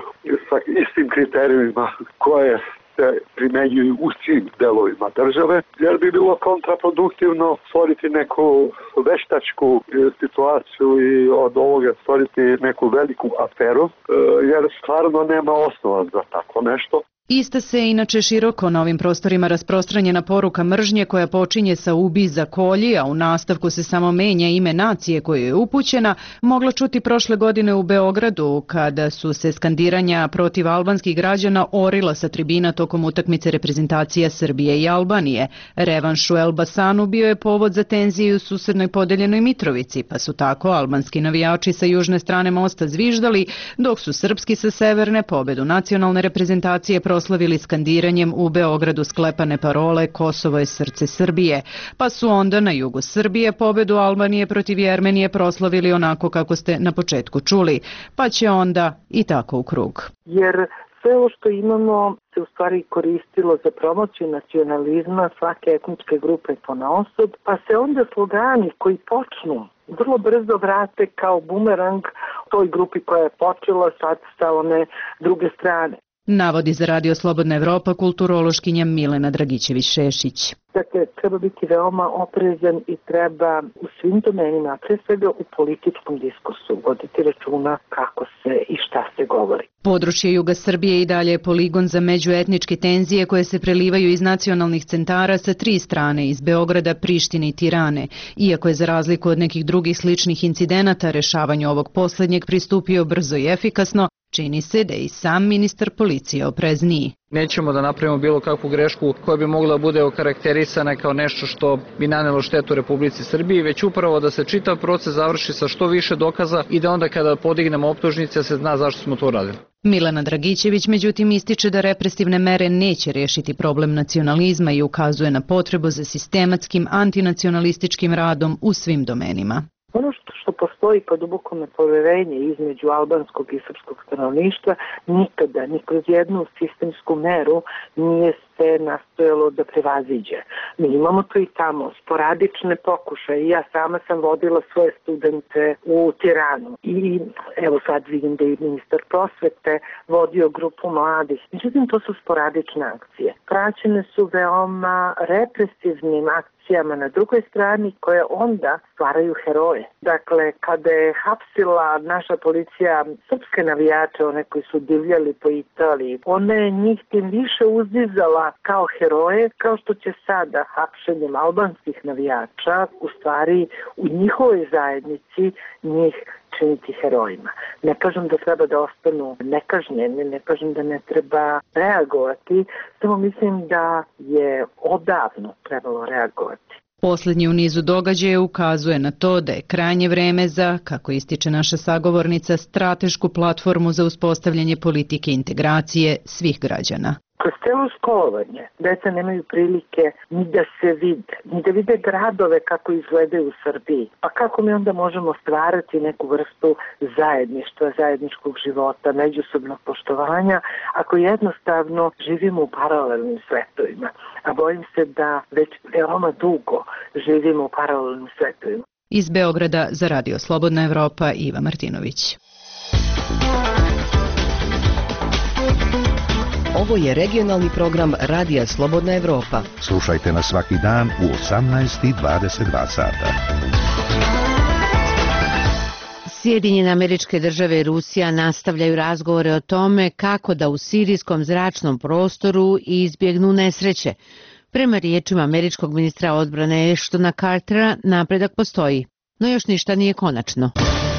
sa istim kriterijima koje se primenjuju u svim delovima države, jer bi bilo kontraproduktivno stvoriti neku veštačku situaciju i od ovoga stvoriti neku veliku aferu, jer stvarno nema osnova za tako nešto. Ista se inače široko na ovim prostorima rasprostranjena poruka mržnje koja počinje sa ubi za kolji, a u nastavku se samo menja ime nacije koje je upućena, mogla čuti prošle godine u Beogradu kada su se skandiranja protiv albanskih građana orila sa tribina tokom utakmice reprezentacija Srbije i Albanije. Revanš u Elbasanu bio je povod za tenziju u susednoj podeljenoj Mitrovici, pa su tako albanski navijači sa južne strane mosta zviždali, dok su srpski sa severne pobedu nacionalne reprezentacije proslavili skandiranjem u Beogradu sklepane parole Kosovo je srce Srbije, pa su onda na jugu Srbije pobedu Albanije protiv Jermenije proslavili onako kako ste na početku čuli, pa će onda i tako u krug. Jer sve ovo što imamo se u stvari koristilo za promociju nacionalizma svake etničke grupe ponaosob, pa se onda slogani koji počnu vrlo brzo vrate kao bumerang toj grupi koja je počela sad sa one druge strane. Navodi za Radio Slobodna Evropa kulturološkinja Milena Dragićević-Šešić. Dakle, treba biti veoma oprezan i treba u svim domenima, pre svega u političkom diskursu, voditi računa kako se i šta se govori. Područje juga Srbije i dalje je poligon za međuetničke tenzije koje se prelivaju iz nacionalnih centara sa tri strane, iz Beograda, Prištine i Tirane. Iako je za razliku od nekih drugih sličnih incidenata rešavanju ovog poslednjeg pristupio brzo i efikasno, čini se da je i sam ministar policije oprezniji. Nećemo da napravimo bilo kakvu grešku koja bi mogla da bude okarakterisana kao nešto što bi nanelo štetu Republici Srbiji, već upravo da se čitav proces završi sa što više dokaza i da onda kada podignemo optužnice se zna zašto smo to uradili. Milana Dragićević međutim ističe da represivne mere neće rešiti problem nacionalizma i ukazuje na potrebu za sistematskim antinacionalističkim radom u svim domenima. Ono što, što postoji pa duboko nepoverenje između albanskog i srpskog stanovništva nikada, ni kroz jednu sistemsku meru nije se nastojalo da prevaziđe. Mi imamo tu i tamo sporadične pokušaje. Ja sama sam vodila svoje studente u Tiranu i evo sad vidim da je ministar prosvete vodio grupu mladih. Međutim, to su sporadične akcije. Praćene su veoma represivnim akcijama na drugoj strani koje onda stvaraju heroje. Dakle, kada je hapsila naša policija srpske navijače, one koji su divljali po Italiji, ona je njih tim više uzdizala kao heroje, kao što će sada hapšenjem albanskih navijača u stvari u njihovoj zajednici njih činiti herojima. Ne kažem da treba da ostanu nekažnjeni, ne kažem da ne treba reagovati, samo mislim da je odavno trebalo reagovati. Poslednji u nizu događaja ukazuje na to da je krajnje vreme za, kako ističe naša sagovornica, stratešku platformu za uspostavljanje politike integracije svih građana. Kroz celo školovanje deca nemaju prilike ni da se vide, ni da vide gradove kako izgledaju u Srbiji. Pa kako mi onda možemo stvarati neku vrstu zajedništva, zajedničkog života, međusobnog poštovanja, ako jednostavno živimo u paralelnim svetovima. A bojim se da već veoma dugo živimo u paralelnim svetovima. Iz Beograda za Radio Slobodna Evropa, Iva Martinović. Ovo je regionalni program Radija Slobodna Evropa. Slušajte nas svaki dan u osamnaest i dvadeset dva sata. Sjedinjene Američke Države i Rusija nastavljaju razgovore o tome kako da u sirijskom zračnom prostoru izbjegnu nesreće. Prema riječima američkog ministra odbrane Ashtona Cartera, napredak postoji, no još ništa nije konačno.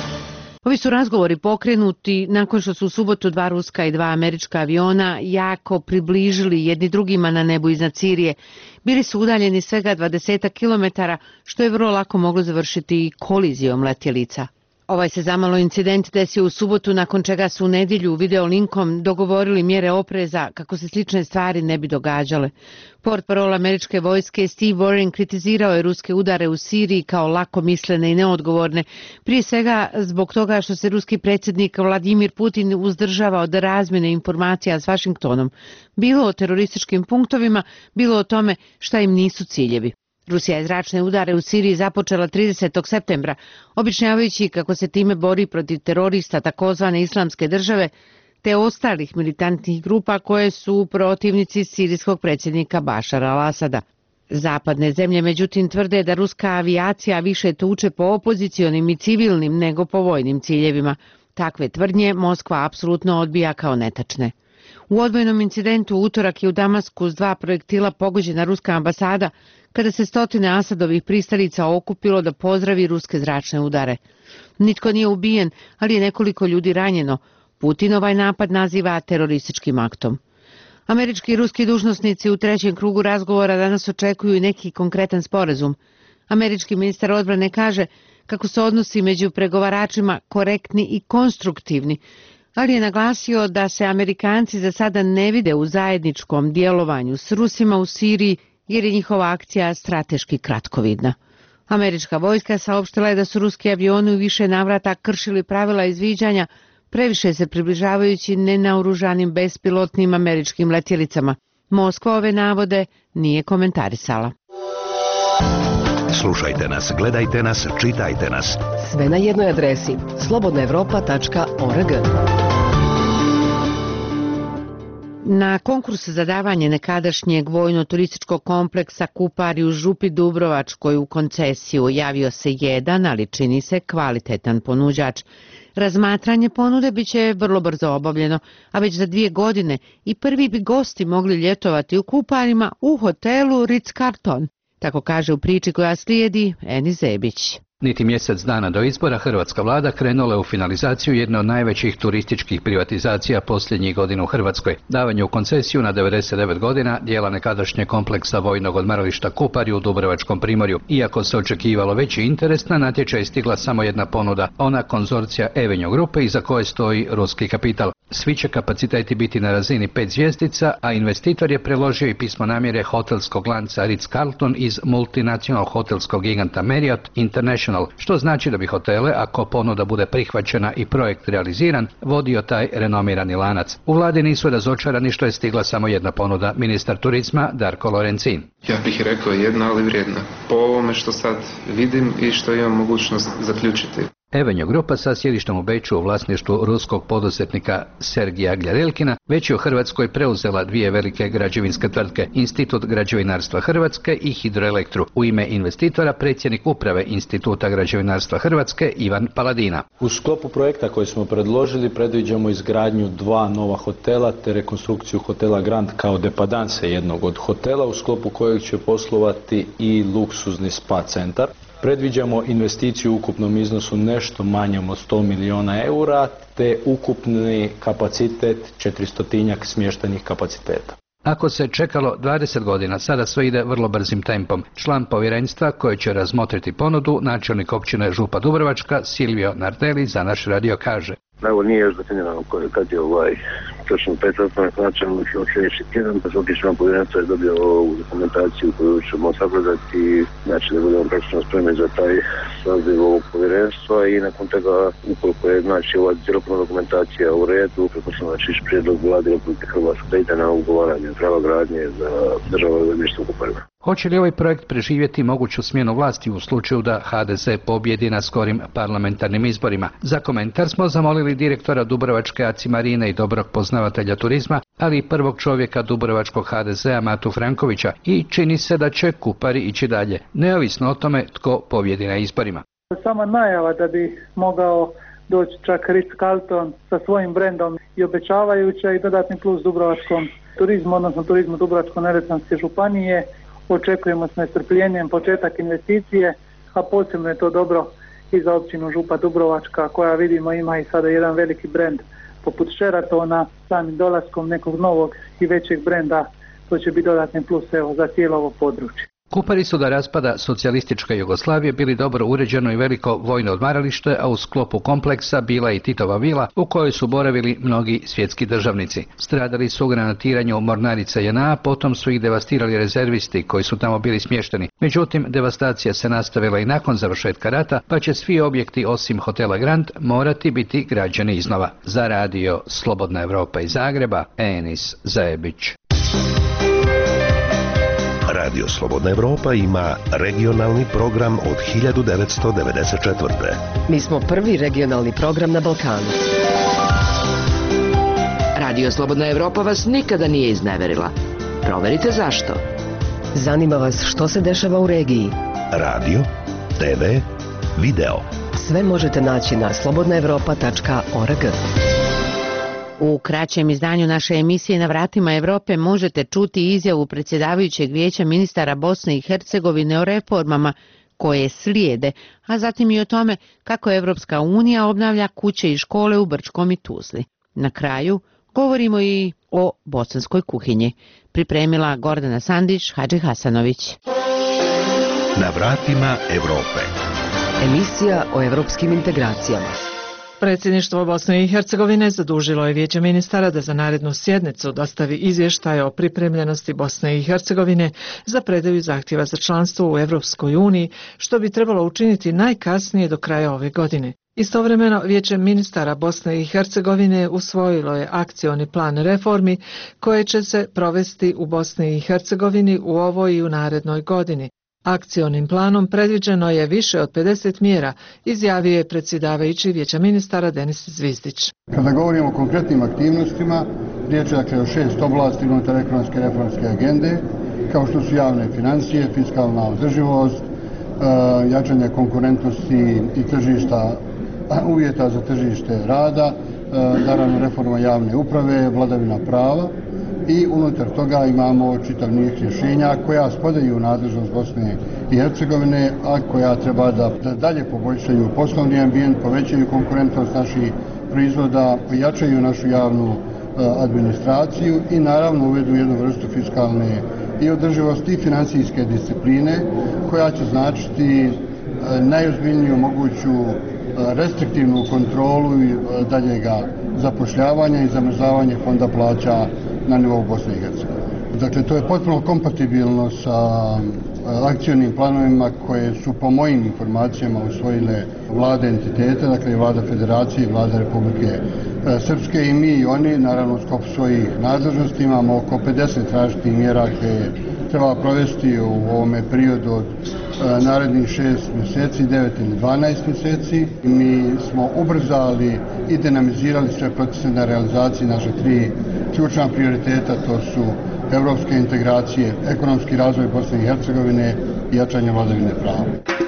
Ovi su razgovori pokrenuti nakon što su u subotu dva ruska i dva američka aviona jako približili jedni drugima na nebu iznad Sirije. Bili su udaljeni svega dvadeset kilometara, što je vrlo lako moglo završiti kolizijom letjelica. Ovaj se zamalo incident desio u subotu, nakon čega su u nedjelju videolinkom dogovorili mjere opreza kako se slične stvari ne bi događale. Portparol američke vojske Steve Warren kritizirao je ruske udare u Siriji kao lakomislene i neodgovorne, prije svega zbog toga što se ruski predsjednik Vladimir Putin uzdržava od razmjene informacija s Vašingtonom, bilo o terorističkim punktovima, bilo o tome šta im nisu ciljevi. Rusija je zračne udare u Siriji započela tridesetog septembra, objašnjavajući kako se time bori protiv terorista takozvane islamske države te ostalih militantnih grupa koje su protivnici sirijskog predsjednika Bašara al-Asada. Zapadne zemlje međutim tvrde da ruska avijacija više tuče po opozicionim i civilnim nego po vojnim ciljevima. Takve tvrdnje Moskva apsolutno odbija kao netačne. U odvojnom incidentu u utorak je u Damasku s dva projektila pogođena ruska ambasada, kada se stotine Asadovih pristalica okupilo da pozdravi ruske zračne udare. Nitko nije ubijen, ali je nekoliko ljudi ranjeno. Putin ovaj napad naziva terorističkim aktom. Američki i ruski dužnosnici u trećem krugu razgovora danas očekuju i neki konkretan sporazum. Američki ministar odbrane kaže kako su odnosi među pregovaračima korektni i konstruktivni, ali je naglasio da se Amerikanci za sada ne vide u zajedničkom djelovanju s Rusima u Siriji jer je njihova akcija strateški kratkovidna. Američka vojska saopštila je da su ruski avioni u više navrata kršili pravila izviđanja, previše se približavajući nenaoružanim bespilotnim američkim letjelicama. Moskva ove navode nije komentarisala. Slušajte nas, gledajte nas, čitajte nas. Sve na jednoj adresi slobodna evropa tačka org. Na konkurs za davanje nekadašnjeg vojno-turističkog kompleksa Kupari u Župi Dubrovačkoj u koncesiju javio se jedan, ali čini se kvalitetan ponuđač. Razmatranje ponude biće vrlo brzo obavljeno, a već za dvije godine i prvi bi gosti mogli ljetovati u Kuparima u hotelu Ritz-Carlton. Tako kaže u priči koja slijedi Eni Zebić. Niti mjesec dana do izbora hrvatska vlada krenula je u finalizaciju jedne od najvećih turističkih privatizacija posljednjih godina u Hrvatskoj. Davanje u koncesiju na devedeset devet godina dijela nekadašnje kompleksa vojnog odmarališta Kupari u Dubrovačkom primorju. Iako se očekivalo veći interes, na natječaj je stigla samo jedna ponuda, ona konzorcija Avenue grupe iza koje stoji ruski kapital. Svi će kapaciteti biti na razini pet zvjezdica, a investitor je preložio i pismo namjere hotelskog lanca Ritz-Carlton iz multinacionalnog hotelskog giganta Marriott International, što znači da bi hotele, ako ponuda bude prihvaćena i projekt realiziran, vodio taj renomirani lanac. U vladi nisu razočarani što je stigla samo jedna ponuda, ministar turizma Darko Lorencin. Ja bih rekao jedna, ali vrijedna. Po ovome što sad vidim i što imam mogućnost zaključiti. Avenue grupa sa sjedištem u Beču u vlasništvu ruskog poduzetnika Sergija Gljarelkina već je u Hrvatskoj preuzela dvije velike građevinske tvrtke, Institut građevinarstva Hrvatske i Hidroelektru. U ime investitora predsjednik uprave Instituta građevinarstva Hrvatske Ivan Paladina. U sklopu projekta koji smo predložili predviđamo izgradnju dva nova hotela te rekonstrukciju hotela Grand kao depadanse jednog od hotela u sklopu kojeg će poslovati i luksuzni spa centar. Predviđamo investiciju u ukupnom iznosu nešto manjem od sto milijuna eura te ukupni kapacitet četiristotinjak smještajnih kapaciteta. Ako se čekalo dvadeset godina, sada sve ide vrlo brzim tempom. Član povjerenstva koji će razmotriti ponudu, načelnik općine Župa Dubrovačka Silvio Nardelli za naš radio kaže. Evo nije još definirano kad je ovaj točno pet sastanak načelnik od sljedeći tjedan, pa svaki član povjerenstva je dobio ovu dokumentaciju koju ćemo sagledati, znači da budemo praktično spremni za taj saziv ovog povjerenstva i nakon toga ukoliko je znači ova cjelokupna dokumentacija u redu, pretpostavljam znači prijedlog Vlade Republike Hrvatske ide na ugovaranje prava gradnje za državno zemljište u Kuparima. Hoće li ovaj projekt preživjeti moguću smjenu vlasti u slučaju da ha de ze pobjedi na skorim parlamentarnim izborima? Za komentar smo zamolili direktora Dubrovačke Aci Marine i dobrog poznavatelja turizma, ali i prvog čovjeka Dubrovačkog ha de zea Matu Frankovića i čini se da će Kupari ići dalje, neovisno o tome tko pobjedi na izborima. Sama najava da bi mogao doći čak Ritz-Carlton sa svojim brendom i obećavajuća i dodatni plus dubrovačkom turizmu, odnosno turizmu Dubrovačko-neretvanske županije. Očekujemo s nestrpljenjem početak investicije, a posebno je to dobro i za općinu Župa Dubrovačka koja vidimo ima i sada jedan veliki brend poput Sheratona, samim dolaskom nekog novog i većeg brenda, to će biti dodatni plus evo, za cijelo ovo područje. Kupari su do raspada socijalističke Jugoslavije bili dobro uređeno i veliko vojno odmaralište, a u sklopu kompleksa bila i Titova vila u kojoj su boravili mnogi svjetski državnici. Stradali su u granatiranju mornarica je en a, potom su ih devastirali rezervisti koji su tamo bili smješteni. Međutim, devastacija se nastavila i nakon završetka rata, pa će svi objekti osim hotela Grand morati biti građeni iznova. Za radio Slobodna Evropa iz Zagreba, Enis Zebić. Radio Slobodna Evropa ima regionalni program od hiljadu devetsto devedeset četvrte. Mi smo prvi regionalni program na Balkanu. Radio Slobodna Evropa vas nikada nije izneverila. Proverite zašto. Zanima vas što se dešava u regiji. Radio, te ve, video. Sve možete naći na slobodna evropa tačka org. U kraćem izdanju naše emisije Na vratima Evrope možete čuti izjavu predsjedavajućeg vijeća ministara Bosne i Hercegovine o reformama koje slijede, a zatim i o tome kako Evropska unija obnavlja kuće i škole u Brčkom i Tuzli. Na kraju govorimo i o bosanskoj kuhinji. Pripremila Gordana Sandić, Hadži Hasanović. Na vratima Evrope. Emisija o evropskim integracijama. Predsjedništvo Bosne i Hercegovine zadužilo je Vijeće ministara da za narednu sjednicu dostavi izvještaj o pripremljenosti Bosne i Hercegovine za predaju zahtjeva za članstvo u Evropskoj uniji, što bi trebalo učiniti najkasnije do kraja ove godine. Istovremeno, Vijeće ministara Bosne i Hercegovine usvojilo je akcioni plan reformi koje će se provesti u Bosni i Hercegovini u ovoj i u narednoj godini. Akcionim planom predviđeno je više od pedeset mjera, izjavio je predsjedavajući Vijeća ministara Denis Zvizdić. Kada govorimo o konkretnim aktivnostima, Riječ je dakle o šest oblasti unutar ekonomske reformske agende, kao što su javne financije, fiskalna održivost, jačanje konkurentnosti i tržišta, uvjeta za tržište rada, naravno reforma javne uprave, vladavina prava i unutar toga imamo čitav niz rješenja koja spadaju u nadležnost Bosne i Hercegovine, a koja treba da dalje poboljšaju poslovni ambijent, povećaju konkurentnost naših proizvoda, jačaju našu javnu administraciju i naravno uvedu jednu vrstu fiskalne i održivosti i financijske discipline koja će značiti najozbiljniju moguću restriktivnu kontrolu i daljega zapošljavanja i zamrzavanje fonda plaća na nivou Bosne i Hercegovine. Dakle, to je potpuno kompatibilno sa akcionim planovima koje su po mojim informacijama usvojile vlade entiteta, dakle vlada Federacije i vlada Republike Srpske i mi i oni, naravno u sklopu svojih nadležnosti imamo oko pedeset različitih mjera koje treba provesti u ovome periodu od narednih šest mjeseci, devet ili dvanaest mjeseci. Mi smo ubrzali i dinamizirali sve procese na realizaciji naše tri ključna prioriteta, to su evropske integracije, ekonomski razvoj Bosne i Hercegovine i jačanje vladavine prava.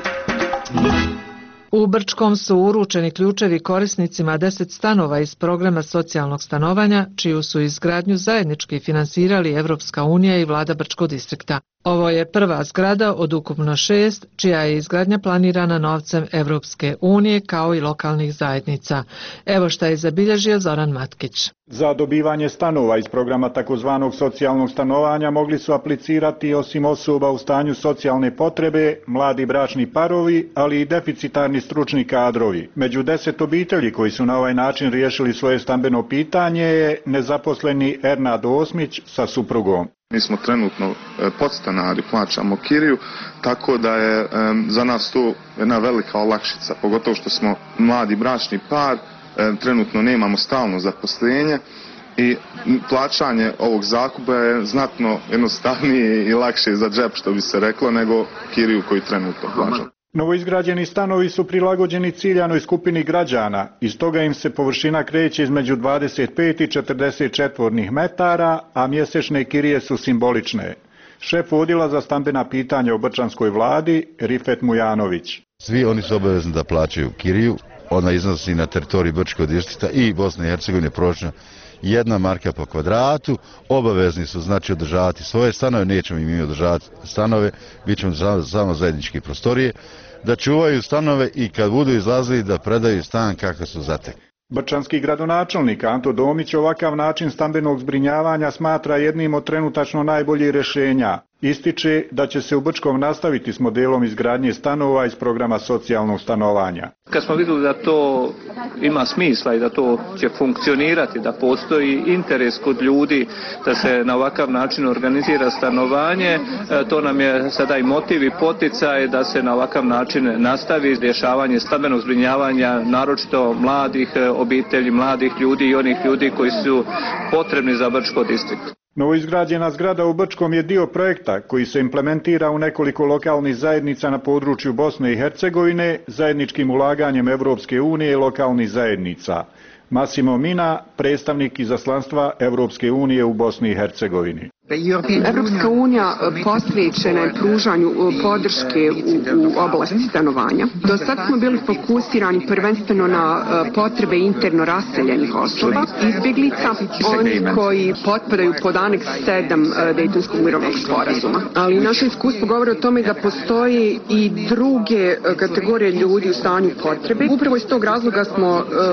U Brčkom su uručeni ključevi korisnicima deset stanova iz programa socijalnog stanovanja, čiju su izgradnju zajednički finansirali Evropska unija i vlada Brčkog distrikta. Ovo je prva zgrada od ukupno šest, čija je izgradnja planirana novcem Evropske unije kao i lokalnih zajednica. Evo šta je zabilježio Zoran Matkić. Za dobivanje stanova iz programa takozvanog socijalnog stanovanja mogli su aplicirati osim osoba u stanju socijalne potrebe, mladi bračni parovi, ali i deficitarni stručni kadrovi. Među deset obitelji koji su na ovaj način riješili svoje stambeno pitanje je nezaposleni Ernad Osmić sa suprugom. Mi smo trenutno podstanari, plaćamo kiriju, tako da je za nas to jedna velika olakšica, pogotovo što smo mladi bračni par, trenutno nemamo stalno zaposlenje i plaćanje ovog zakupa je znatno jednostavnije i lakše za džep, što bi se reklo, nego kiriju koju trenutno plaćamo. Novoizgrađeni stanovi su prilagođeni ciljanoj skupini građana i stoga im se površina kreće između dvadeset pet i četrdeset četvornih metara, a mjesečne kirije su simbolične. Šef odjela za stambena pitanja u brčanskoj vladi, Rifet Mujanović. Svi oni su obavezni da plaćaju kiriju, ona iznosi na teritoriji Brčkog distrikta i Bosne i Hercegovine prosječno jedna marka po kvadratu, obavezni su znači održavati svoje stanove, nećemo im održavati stanove, bit ćemo samo zajedničke prostorije, da čuvaju stanove i kad budu izlazili da predaju stan kako su zatekli. Brčanski gradonačelnik Anto Domić ovakav način stambenog zbrinjavanja smatra jednim od trenutačno najboljih rješenja. Ističe da će se u Brčkom nastaviti s modelom izgradnje stanova iz programa socijalnog stanovanja. Kad smo vidjeli da to ima smisla i da to će funkcionirati, da postoji interes kod ljudi da se na ovakav način organizira stanovanje, to nam je sada i motiv i poticaj da se na ovakav način nastavi rješavanje stambenog zbrinjavanja, naročito mladih obitelji, mladih ljudi i onih ljudi koji su potrebni za Brčko distrikt. Novoizgrađena zgrada u Brčkom je dio projekta koji se implementira u nekoliko lokalnih zajednica na području Bosne i Hercegovine zajedničkim ulaganjem Evropske unije i lokalnih zajednica. Massimo Mina, predstavnik izaslanstva Evropske unije u Bosni i Hercegovini. Evropska unija posvećena je pružanju podrške u, u oblasti stanovanja. Do sad smo bili fokusirani prvenstveno na potrebe interno raseljenih osoba, izbjeglica, oni koji potpadaju pod aneks sedam Dejtonskog mirovnog sporazuma. Ali naše iskustvo govori o tome da postoji i druge kategorije ljudi u stanju potrebe. Upravo iz tog razloga smo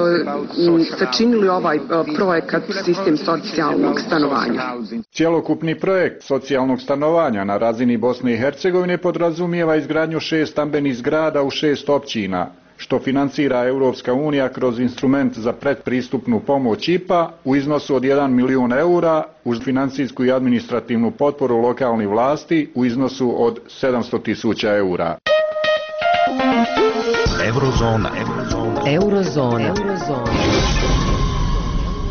uh, sačinili ovaj uh, projekat Sistem socijalnog stanovanja. Cjelokupni projekt socijalnog stanovanja na razini Bosne i Hercegovine podrazumijeva izgradnju šest stambenih zgrada u šest općina, što financira Europska unija kroz instrument za predpristupnu pomoć I P A u iznosu od jedan milijun eura uz financijsku i administrativnu potporu lokalnih vlasti u iznosu od sedamsto tisuća eura. Eurozona. Eurozona. Eurozona. Eurozona.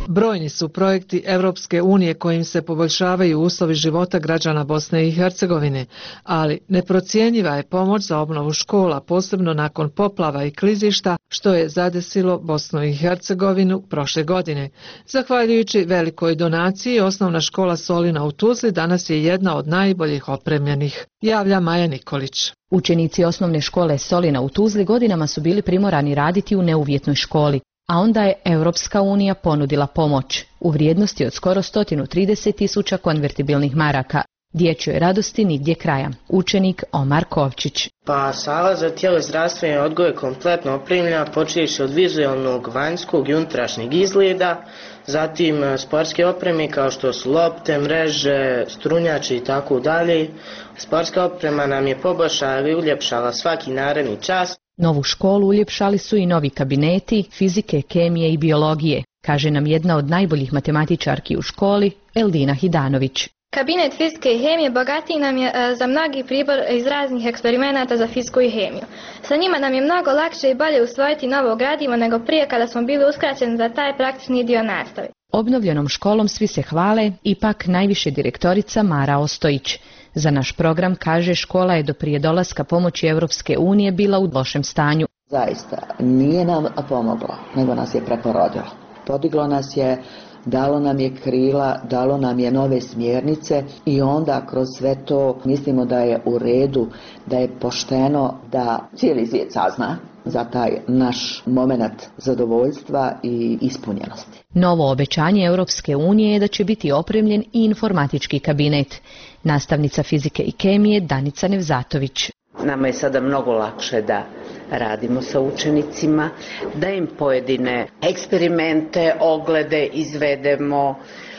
Brojni su projekti Evropske unije kojim se poboljšavaju uslovi života građana Bosne i Hercegovine, ali neprocjenjiva je pomoć za obnovu škola, posebno nakon poplava i klizišta, što je zadesilo Bosnu i Hercegovinu prošle godine. Zahvaljujući velikoj donaciji, osnovna škola Solina u Tuzli danas je jedna od najboljih opremljenih, javlja Maja Nikolić. Učenici osnovne škole Solina u Tuzli godinama su bili primorani raditi u neuvjetnoj školi, a onda je Europska unija ponudila pomoć u vrijednosti od skoro sto trideset tisuća konvertibilnih maraka. Dječjoj radosti nigdje kraja. Učenik Omar Kovčić. Pa sala za tjelozdravstveni odgoj je kompletno opremljena, počevši od vizualnog, vanjskog i unutrašnjeg izgleda, zatim sportske opreme kao što su lopte, mreže, strunjači i tako dalje. Sportska oprema nam je poboljšala i uljepšala svaki naredni čas. Novu školu uljepšali su i novi kabineti fizike, kemije i biologije, kaže nam jedna od najboljih matematičarki u školi, Eldina Hidanović. Kabinet fizike i hemije bogatiji nam je za mnogi pribor iz raznih eksperimenata za fiziku i hemiju. Sa njima nam je mnogo lakše i bolje usvojiti novo gradivo nego prije kada smo bili uskraćeni za taj praktični dio nastave. Obnovljenom školom svi se hvale, ipak najviše direktorica Mara Ostojić. Za naš program, kaže, škola je do prije dolaska pomoći Europske unije bila u lošem stanju. Zaista, nije nam pomoglo, nego nas je preporodilo. Podiglo nas je, dalo nam je krila, dalo nam je nove smjernice i onda kroz sve to mislimo da je u redu, da je pošteno da cijeli svijet sazna za taj naš moment zadovoljstva i ispunjenosti. Novo obećanje Europske unije je da će biti opremljen i informatički kabinet. Nastavnica fizike i kemije Danica Nevzatović. Nama je sada mnogo lakše da radimo sa učenicima, da im pojedine eksperimente, oglede izvedemo,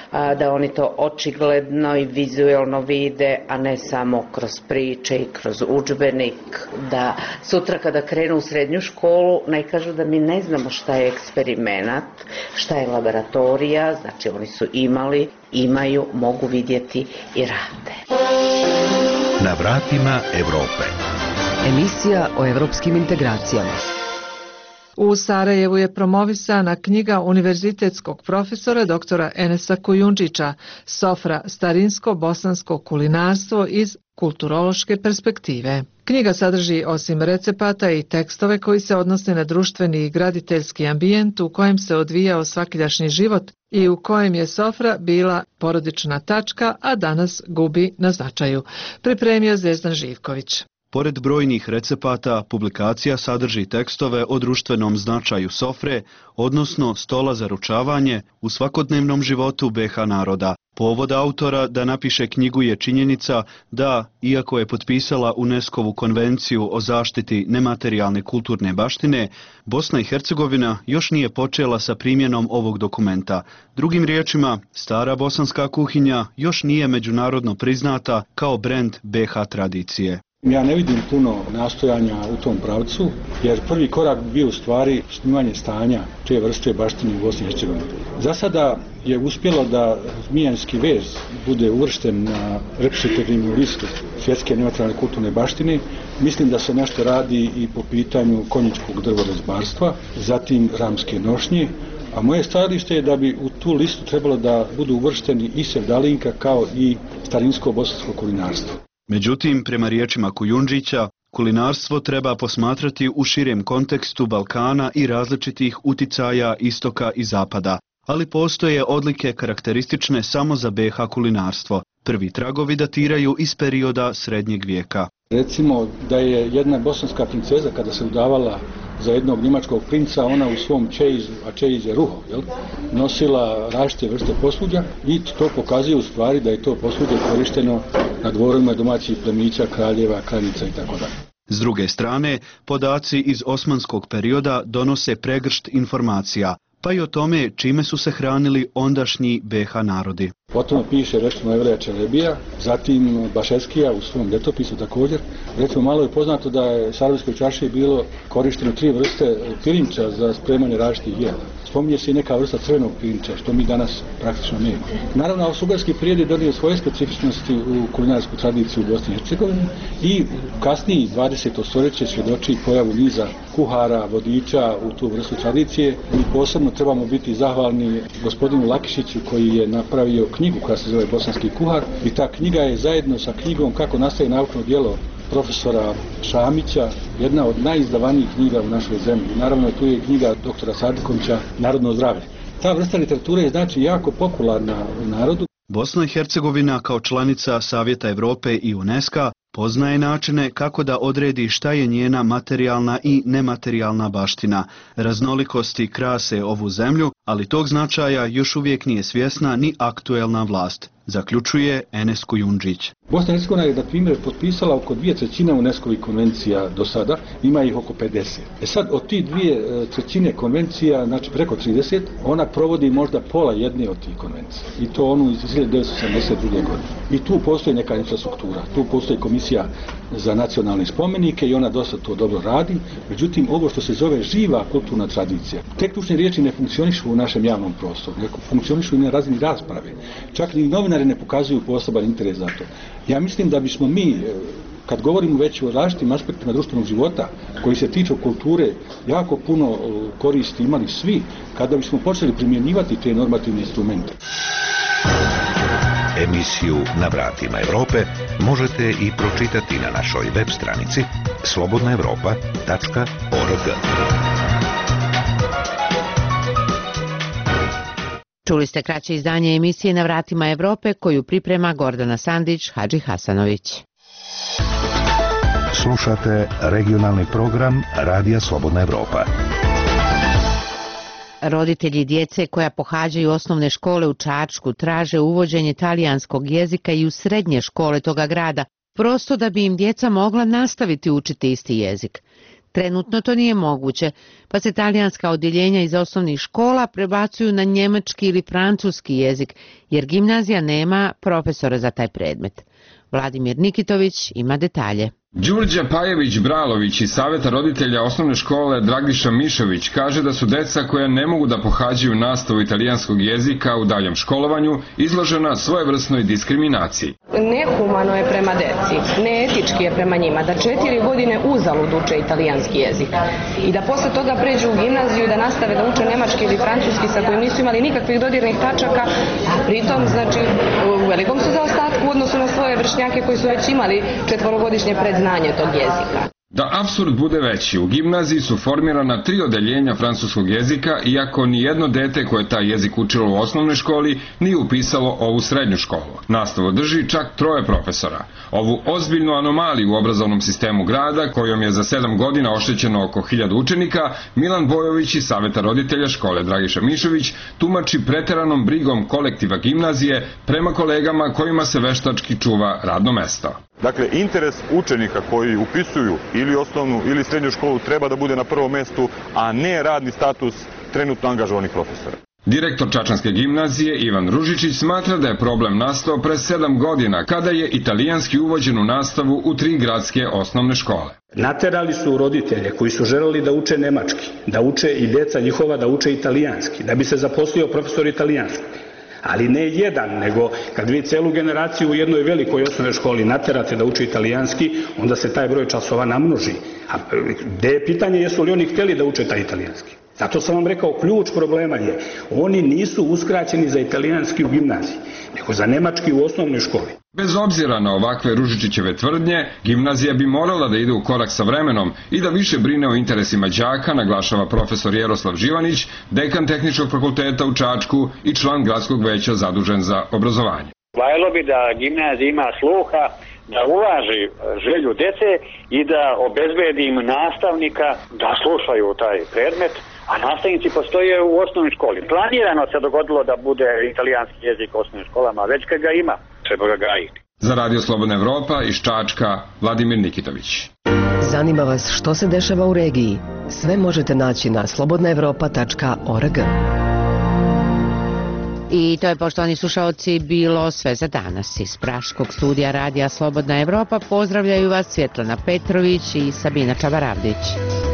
da oni to očigledno i vizualno vide, a ne samo kroz priče i kroz udžbenik, da sutra kada krenu u srednju školu ne kažu da mi ne znamo šta je eksperimenat, šta je laboratorija, znači oni su imali, imaju, mogu vidjeti i rade. Na vratima Evrope. Emisija o evropskim integracijama. U Sarajevu je promovisana knjiga univerzitetskog profesora doktora Enesa Kujundžića Sofra, starinsko-bosansko kulinarstvo iz kulturološke perspektive. Knjiga sadrži osim recepata i tekstove koji se odnose na društveni i graditeljski ambijent u kojem se odvijao svakidašnji život i u kojem je sofra bila porodična tačka, a danas gubi na značaju. Pripremio Zvezdan Živković. Pored brojnih recepata, publikacija sadrži tekstove o društvenom značaju sofre, odnosno stola za ručavanje u svakodnevnom životu be ha naroda. Povod autora da napiše knjigu je činjenica da, iako je potpisala UNESCO-vu konvenciju o zaštiti nematerijalne kulturne baštine, Bosna i Hercegovina još nije počela sa primjenom ovog dokumenta. Drugim riječima, stara bosanska kuhinja još nije međunarodno priznata kao brend be ha tradicije. Ja ne vidim puno nastojanja u tom pravcu, jer prvi korak bio u stvari snimanje stanja te vrste baštine u Bosni i Hercegovini. Za sada je uspjelo da zmijanski vez bude uvršten na reprezentativnu listu svjetske nematerijalne kulturne baštine. Mislim da se nešto radi i po pitanju konjičkog drvorezbarstva, zatim ramske nošnje, a moje stajalište je da bi u tu listu trebalo da budu uvršteni i sevdalinka kao i starinsko-bosansko kulinarstvo. Međutim, prema riječima Kujundžića, kulinarstvo treba posmatrati u širem kontekstu Balkana i različitih uticaja istoka i zapada, ali postoje odlike karakteristične samo za be ha kulinarstvo. Prvi tragovi datiraju iz perioda srednjeg vijeka. Recimo da je jedna bosanska princeza kada se udavala za jednog njemačkog princa, ona u svom čejizu, a čejiz je ruho, jel, nosila različite vrste posluđa i to pokazuje u stvari da je to posluđe korišteno na dvorovima domaćih plemića, kraljeva, kraljica i tako dalje. S druge strane, podaci iz osmanskog perioda donose pregršt informacija, pa i o tome čime su se hranili ondašnji be ha narodi. O tome piše recimo Evreja Čelebija, zatim Bašeskija u svom ljetopisu također. Recimo malo je poznato da je Sarajevskoj čaršiji bilo korišteno tri vrste pirinča za spremanje različitih jela. Spominje se i neka vrsta crvenog pirinča, što mi danas praktično nema. Naravno, austrougarski period je donio svoje specifičnosti u kulinarsku tradiciju u Bosni i Hercegovini i kasniji dvadeseto stoljeće svjedoči pojavu niza kuhara, vodiča u tu vrstu tradicije. Mi posebno trebamo biti zahvalni gospodinu Lakišiću koji je napravio knjigu koja se zove Bosanski kuhar i ta knjiga je zajedno sa knjigom Kako nastaje naučno djelo profesora Šamića jedna od najizdavanijih knjiga u našoj zemlji. Naravno tu je i knjiga doktora Sadikovića Narodno zdravlje. Ta vrsta literature je znači jako popularna u narodu. Bosna i Hercegovina kao članica Savjeta Evrope i UNESCO poznaje načine kako da odredi šta je njena materijalna i nematerijalna baština. Raznolikosti krase ovu zemlju, ali tog značaja još uvijek nije svjesna ni aktuelna vlast, zaključuje Enes Kujundžić. Bosna i Hercegovina je, na primjer, potpisala oko dvije trećine UNESCO-vih konvencija do sada, ima ih oko pedeset. E sad, od tih dvije trećine konvencija, znači preko trideset, ona provodi možda pola jedne od tih konvencija. I to onu iz hiljadu devetsto sedamdeset druge. godine. I tu postoji neka infrastruktura, tu postoji komisija za nacionalne spomenike i ona dosta to dobro radi. Međutim, ovo što se zove živa kulturna tradicija, te ključne riječi ne funkcionišu u našem javnom prostoru, ne funkcionišu i na razini rasprave. Čak ni novinari ne pokazuju poseban interes za to. Ja mislim da bismo mi, kad govorimo već o različitim aspektima društvenog života koji se tiču kulture, jako puno koristi imali svi kada bismo počeli primjenjivati te normativne instrumente. Emisiju Na vratima Evrope možete i pročitati na našoj web stranici slobodna evropa tačka org. Čuli ste kraće izdanje emisije Na vratima Evrope koju priprema Gordana Sandić, Hadži Hasanović. Slušate regionalni program Radija Slobodna Evropa. Roditelji djece koja pohađaju osnovne škole u Čačku traže uvođenje talijanskog jezika i u srednje škole toga grada, prosto da bi im djeca mogla nastaviti učiti isti jezik. Trenutno to nije moguće, pa se talijanska odjeljenja iz osnovnih škola prebacuju na njemački ili francuski jezik, jer gimnazija nema profesora za taj predmet. Vladimir Nikitović ima detalje. Đurđa Pajević-Bralović iz Saveta roditelja osnovne škole Dragiša Mišović kaže da su deca koja ne mogu da pohađaju nastavu italijanskog jezika u daljem školovanju izložena svojevrsnoj diskriminaciji. Nehumano je prema deci, neetički je prema njima da četiri godine uzalud uče italijanski jezik i da posle toga pređu u gimnaziju i da nastave da uče nemački ili francuski sa kojim nisu imali nikakvih dodirnih tačaka, a pritom znači u velikom su zaostatku u odnosu na svoje vršnjake koji su već imali četvorogodišnje predznanje tog jezika. Da apsurd bude veći, u gimnaziji su formirana tri odeljenja francuskog jezika, iako ni jedno dete koje taj jezik učilo u osnovnoj školi nije upisalo ovu srednju školu. Nastavu drži čak troje profesora. Ovu ozbiljnu anomaliju u obrazovnom sistemu grada, kojom je za sedam godina oštećeno oko hiljadu učenika, Milan Bojović iz Saveta roditelja škole Dragiša Mišović tumači preteranom brigom kolektiva gimnazije prema kolegama kojima se veštački čuva radno mesto. Dakle, interes učenika koji upisuju ili osnovnu ili srednju školu treba da bude na prvom mjestu, a ne radni status trenutno angažovanih profesora. Direktor Čačanske gimnazije Ivan Ružičić smatra da je problem nastao pre sedam godina kada je italijanski uvođen u nastavu u tri gradske osnovne škole. Naterali su roditelje koji su želeli da uče nemački, da uče i deca njihova da uče italijanski, da bi se zaposlio profesor italijanski. Ali ne jedan, nego kad vi celu generaciju u jednoj velikoj osnovnoj školi naterate da uči italijanski, onda se taj broj časova namnoži. A gde je pitanje jesu li oni htjeli da uče taj italijanski? Zato sam vam rekao, ključ problema je, oni nisu uskraćeni za italijanski u gimnaziji, nego za nemački u osnovnoj školi. Bez obzira na ovakve Ružičićeve tvrdnje, gimnazija bi morala da ide u korak sa vremenom i da više brine o interesima đaka, naglašava profesor Jeroslav Živanić, dekan Tehničkog fakulteta u Čačku i član gradskog veća zadužen za obrazovanje. Valjalo bi da gimnazija ima sluha, da uvaži želju dece i da obezbedi im nastavnika da slušaju taj predmet, a nastavnici postoje u osnovnoj školi. Planirano se dogodilo da bude italijanski jezik u osnovnim školama, već kad ga ima, treba ga gajiti. Za Radio Slobodna Evropa iz Čačka, Vladimir Nikitović. Zanima vas što se dešava u regiji? Sve možete naći na slobodna evropa tačka org. I to je, poštovani slušaoci, bilo sve za danas. Iz Praškog studija Radija Slobodna Evropa pozdravljaju vas Svjetlana Petrović i Sabina Čavaravdić.